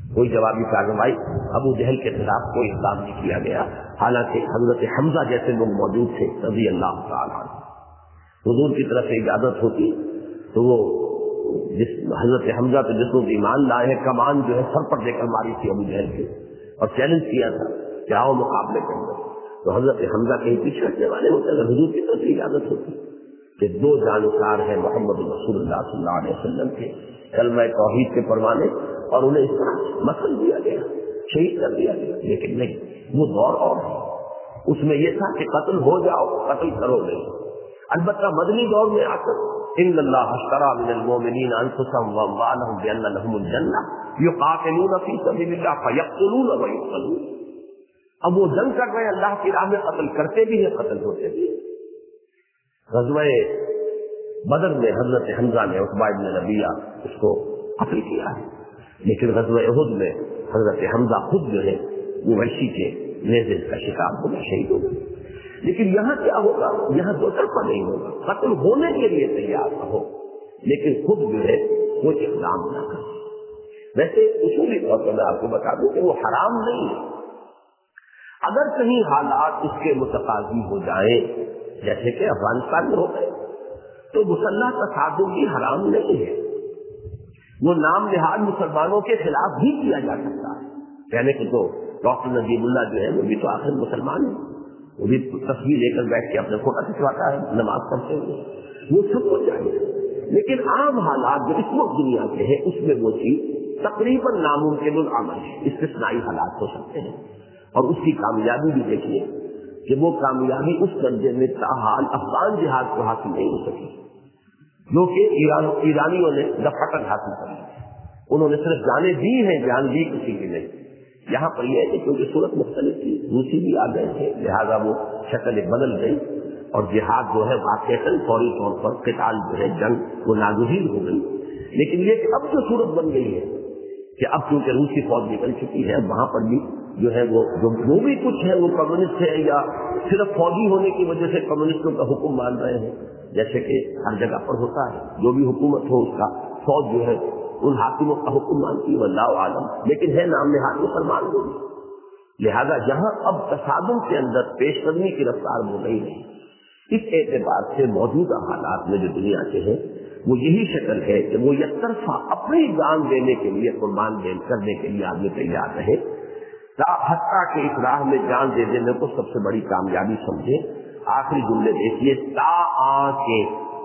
کوئی جوابی کارروائی ابو جہل کے خلاف کوئی اقدام نہیں کیا گیا، حالانکہ حضرت حمزہ جیسے لوگ موجود تھے رضی اللہ تعالیٰ عنہ۔ حضور کی طرف سے اجازت ہوتی تو وہ جس حضرت حمزہ تو جس لوگ ایمان لائے ہیں کمان جو ہے سر پر دے کر ماری تھی ابو جہل کے، اور چیلنج کیا تھا کہ آؤ مقابلے کے اندر، تو حضرت حمزہ کہیں پیچھے ہٹنے والے ہوتے اگر حضور کی طرف سے اجازت ہوتی کہ دو جانکار ہیں محمد رسول اللہ صلی اللہ علیہ وسلم کے کلمہ توحید کے پروانے، اور انہیں اس طرح مسل دیا گیا، شہید کر دیا گیا، لیکن نہیں، وہ دور اور ہے، اس میں یہ تھا کہ قتل ہو جاؤ، قتل کرو نہیں۔ البتہ مدنی دور میں آ کر ان اللہ اشترى من المؤمنین انفسهم واموالهم بان لهم الجنہ یقاتلون فی سبیل اللہ فیقتلون ویقتلون۔ اب وہ جنگ کر رہے ہیں اللہ کی راہ میں، قتل کرتے بھی ہیں، قتل ہوتے بھی ہیں۔ غزوہ بدر میں حضرت حمزہ نے عتبہ بن ربیعہ اس کو قتل کیا ہے، لیکن غزوہ احد میں حضرت حمزہ خود جو ہے وہ وحشی کے نیزے کا شکار ہو گئے، شہید ہو گئے۔ لیکن یہاں کیا ہوگا؟ یہاں دو طرفہ نہیں ہوگا، قتل ہونے کے لیے تیار نہ ہو لیکن خود جو ہے وہ اقدام نہ کرے۔ ویسے اصولی طور پر میں آپ کو بتا دوں کہ وہ حرام نہیں ہے، اگر کہیں حالات اس کے متقاضی ہو جائیں جیسے کہ افغانستان میں ہو گئے تو مسلح تصادم بھی حرام نہیں ہے، وہ نام نہاد مسلمانوں کے خلاف بھی کیا جا سکتا ہے۔ کہنے کو تو ڈاکٹر نجیب اللہ جو ہے وہ بھی تو آخر مسلمان ہے، وہ بھی تصویر لے کر بیٹھ کے اپنے فوٹو کھنچواتا ہے نماز پڑھتے ہوئے، وہ سب کچھ چاہیے، لیکن عام حالات جو اس وقت دنیا کے ہیں اس میں وہ چیز تقریباً ناممکن العمل ہے، استثنائی حالات ہو سکتے ہیں۔ اور اس کی کامیابی بھی دیکھیے کہ وہ کامیابی اس درجے میں تاحال افغان جہاد کو حاصل نہیں ہو سکی جو کہ ایرانیوں نے دفعتاً حاصل کر لی، انہوں نے صرف جانیں دی ہیں، جان دی کسی کی نہیں۔ یہاں پر یہ ہے کہ کیونکہ صورت مختلف تھی، روسی بھی آ گئے تھے، لہٰذا وہ شکل بدل گئی اور جہاد جو ہے واقعتاً فوری طور پر قتال جو ہے جنگ وہ ناگزیر ہو گئی۔ لیکن یہ کہ اب جو صورت بن گئی ہے کہ اب کیونکہ روسی فوج نکل چکی ہے، وہاں پر بھی جو ہے وہ بھی کچھ ہے وہ کمیونسٹ ہے یا صرف فوجی ہونے کی وجہ سے کمیونسٹوں کا حکم مان رہے ہیں، جیسے کہ ہر جگہ پر ہوتا ہے، جو بھی حکومت ہو اس کا فوج جو ہے ان حاکموں کا حکم مانتی ہے، واللہ عالم، لیکن ہے نام نہاد مسلمان لوگ۔ لہذا یہاں اب تصادم کے اندر پیش قدمی کی رفتار ہو رہی ہے۔ اس اعتبار سے موجودہ حالات میں جو دنیا کے ہیں وہ یہی شکل ہے کہ وہ یک طرفہ اپنی جان دینے کے لیے قربان کرنے کے لیے آدمی تیار رہے، حتیٰ کہ اس راہ میں جان دے دینے کو سب سے بڑی کامیابی سمجھے۔ آخری جملے دیکھیے، کے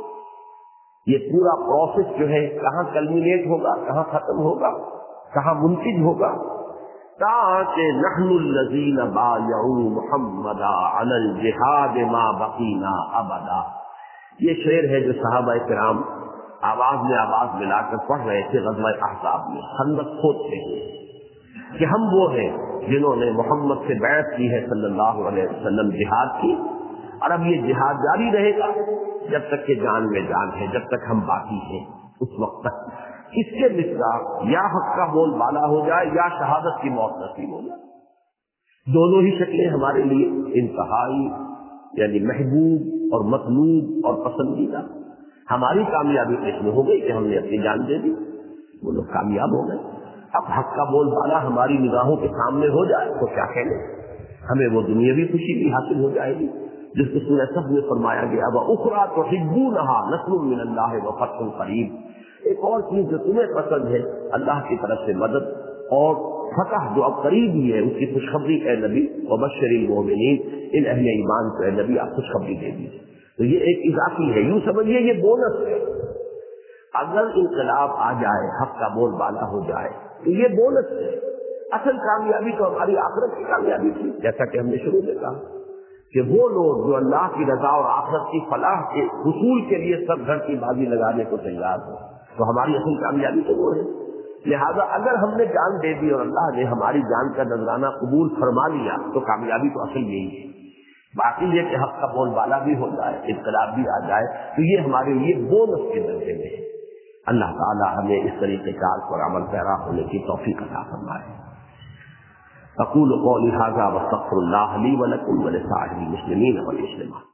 یہ پورا پروسیس جو ہے کہاں کلمینیٹ ہوگا، کہاں ختم ہوگا، کہاں منتج ہوگا؟ تاکہ نحن الذین بایعوا محمدا علی الجہاد ما بقینا ابدا۔ یہ شعر ہے جو صحابہ کرام آواز میں آواز ملا کر پڑھ رہے تھے غزوہ احزاب میں، خندق کھودتے ہیں کہ ہم وہ ہیں جنہوں نے محمد سے بیعت کی ہے صلی اللہ علیہ وسلم، جہاد کی، اور اب یہ جہاد جاری رہے گا جب تک کہ جان میں جان ہے، جب تک ہم باقی ہیں اس وقت تک۔ اس کے مصداق یا حق کا بول بالا ہو جائے یا شہادت کی موت نصیب ہو جائے، دونوں ہی شکلیں ہمارے لیے انتہائی یعنی محبوب اور مطلوب اور پسندیدہ۔ ہماری کامیابی اس میں ہو گئی کہ ہم نے اپنی جان دے دی، وہ لوگ کامیاب ہو گئے۔ اب حق کا بول بالا ہماری نگاہوں کے سامنے ہو جائے تو کیا کہنے، ہمیں وہ دنیاوی خوشی بھی حاصل ہو جائے گی جس کو سورہ صف میں فرمایا گیا، وَأُخْرَىٰ تُحِبُّونَهَا نَصْرٌ مِّنَ اللَّهِ وَفَتْحٌ قَرِيبٌ۔ ایک اور چیز جو تمہیں پسند ہے، اللہ کی طرف سے مدد اور فتح جو اب قریب ہی ہے، اس کی خوشخبری اے نبی، وَبَشِّرِ الْمُؤْمِنِينَ، ان اہل ایمان کو اے نبی آپ خوشخبری دے دیجیے۔ تو یہ ایک اضافی ہے، یوں سمجھیے یہ بونس ہے۔ اگر انقلاب آ جائے، حق کا بول بالا ہو جائے تو یہ بونس ہے۔ اصل کامیابی تو ہماری آخرت کی کامیابی تھی، جیسا کہ ہم نے شروع میں کہا کہ وہ لوگ جو اللہ کی رضا اور آخرت کی فلاح کے حصول کے لیے سب گھر کی بازی لگانے کو تیار ہو، تو ہماری اصل کامیابی تو وہ ہے۔ لہذا اگر ہم نے جان دے دی اور اللہ نے ہماری جان کا نذرانہ قبول فرما لیا تو کامیابی تو اصل یہی ہے۔ باقی یہ کہ حق کا بول بالا بھی ہو جائے، انقلاب بھی آ جائے تو یہ ہمارے لیے بونس کے درجے میں ہے۔ اللہ تعالی ہمیں اس طریقے کار پر عمل پیرا ہونے کی توفیق عطا فرمائے۔ اقول قولی ھذا واستغفر اللہ لی ولکم ولسائر المسلمین والمسلمات۔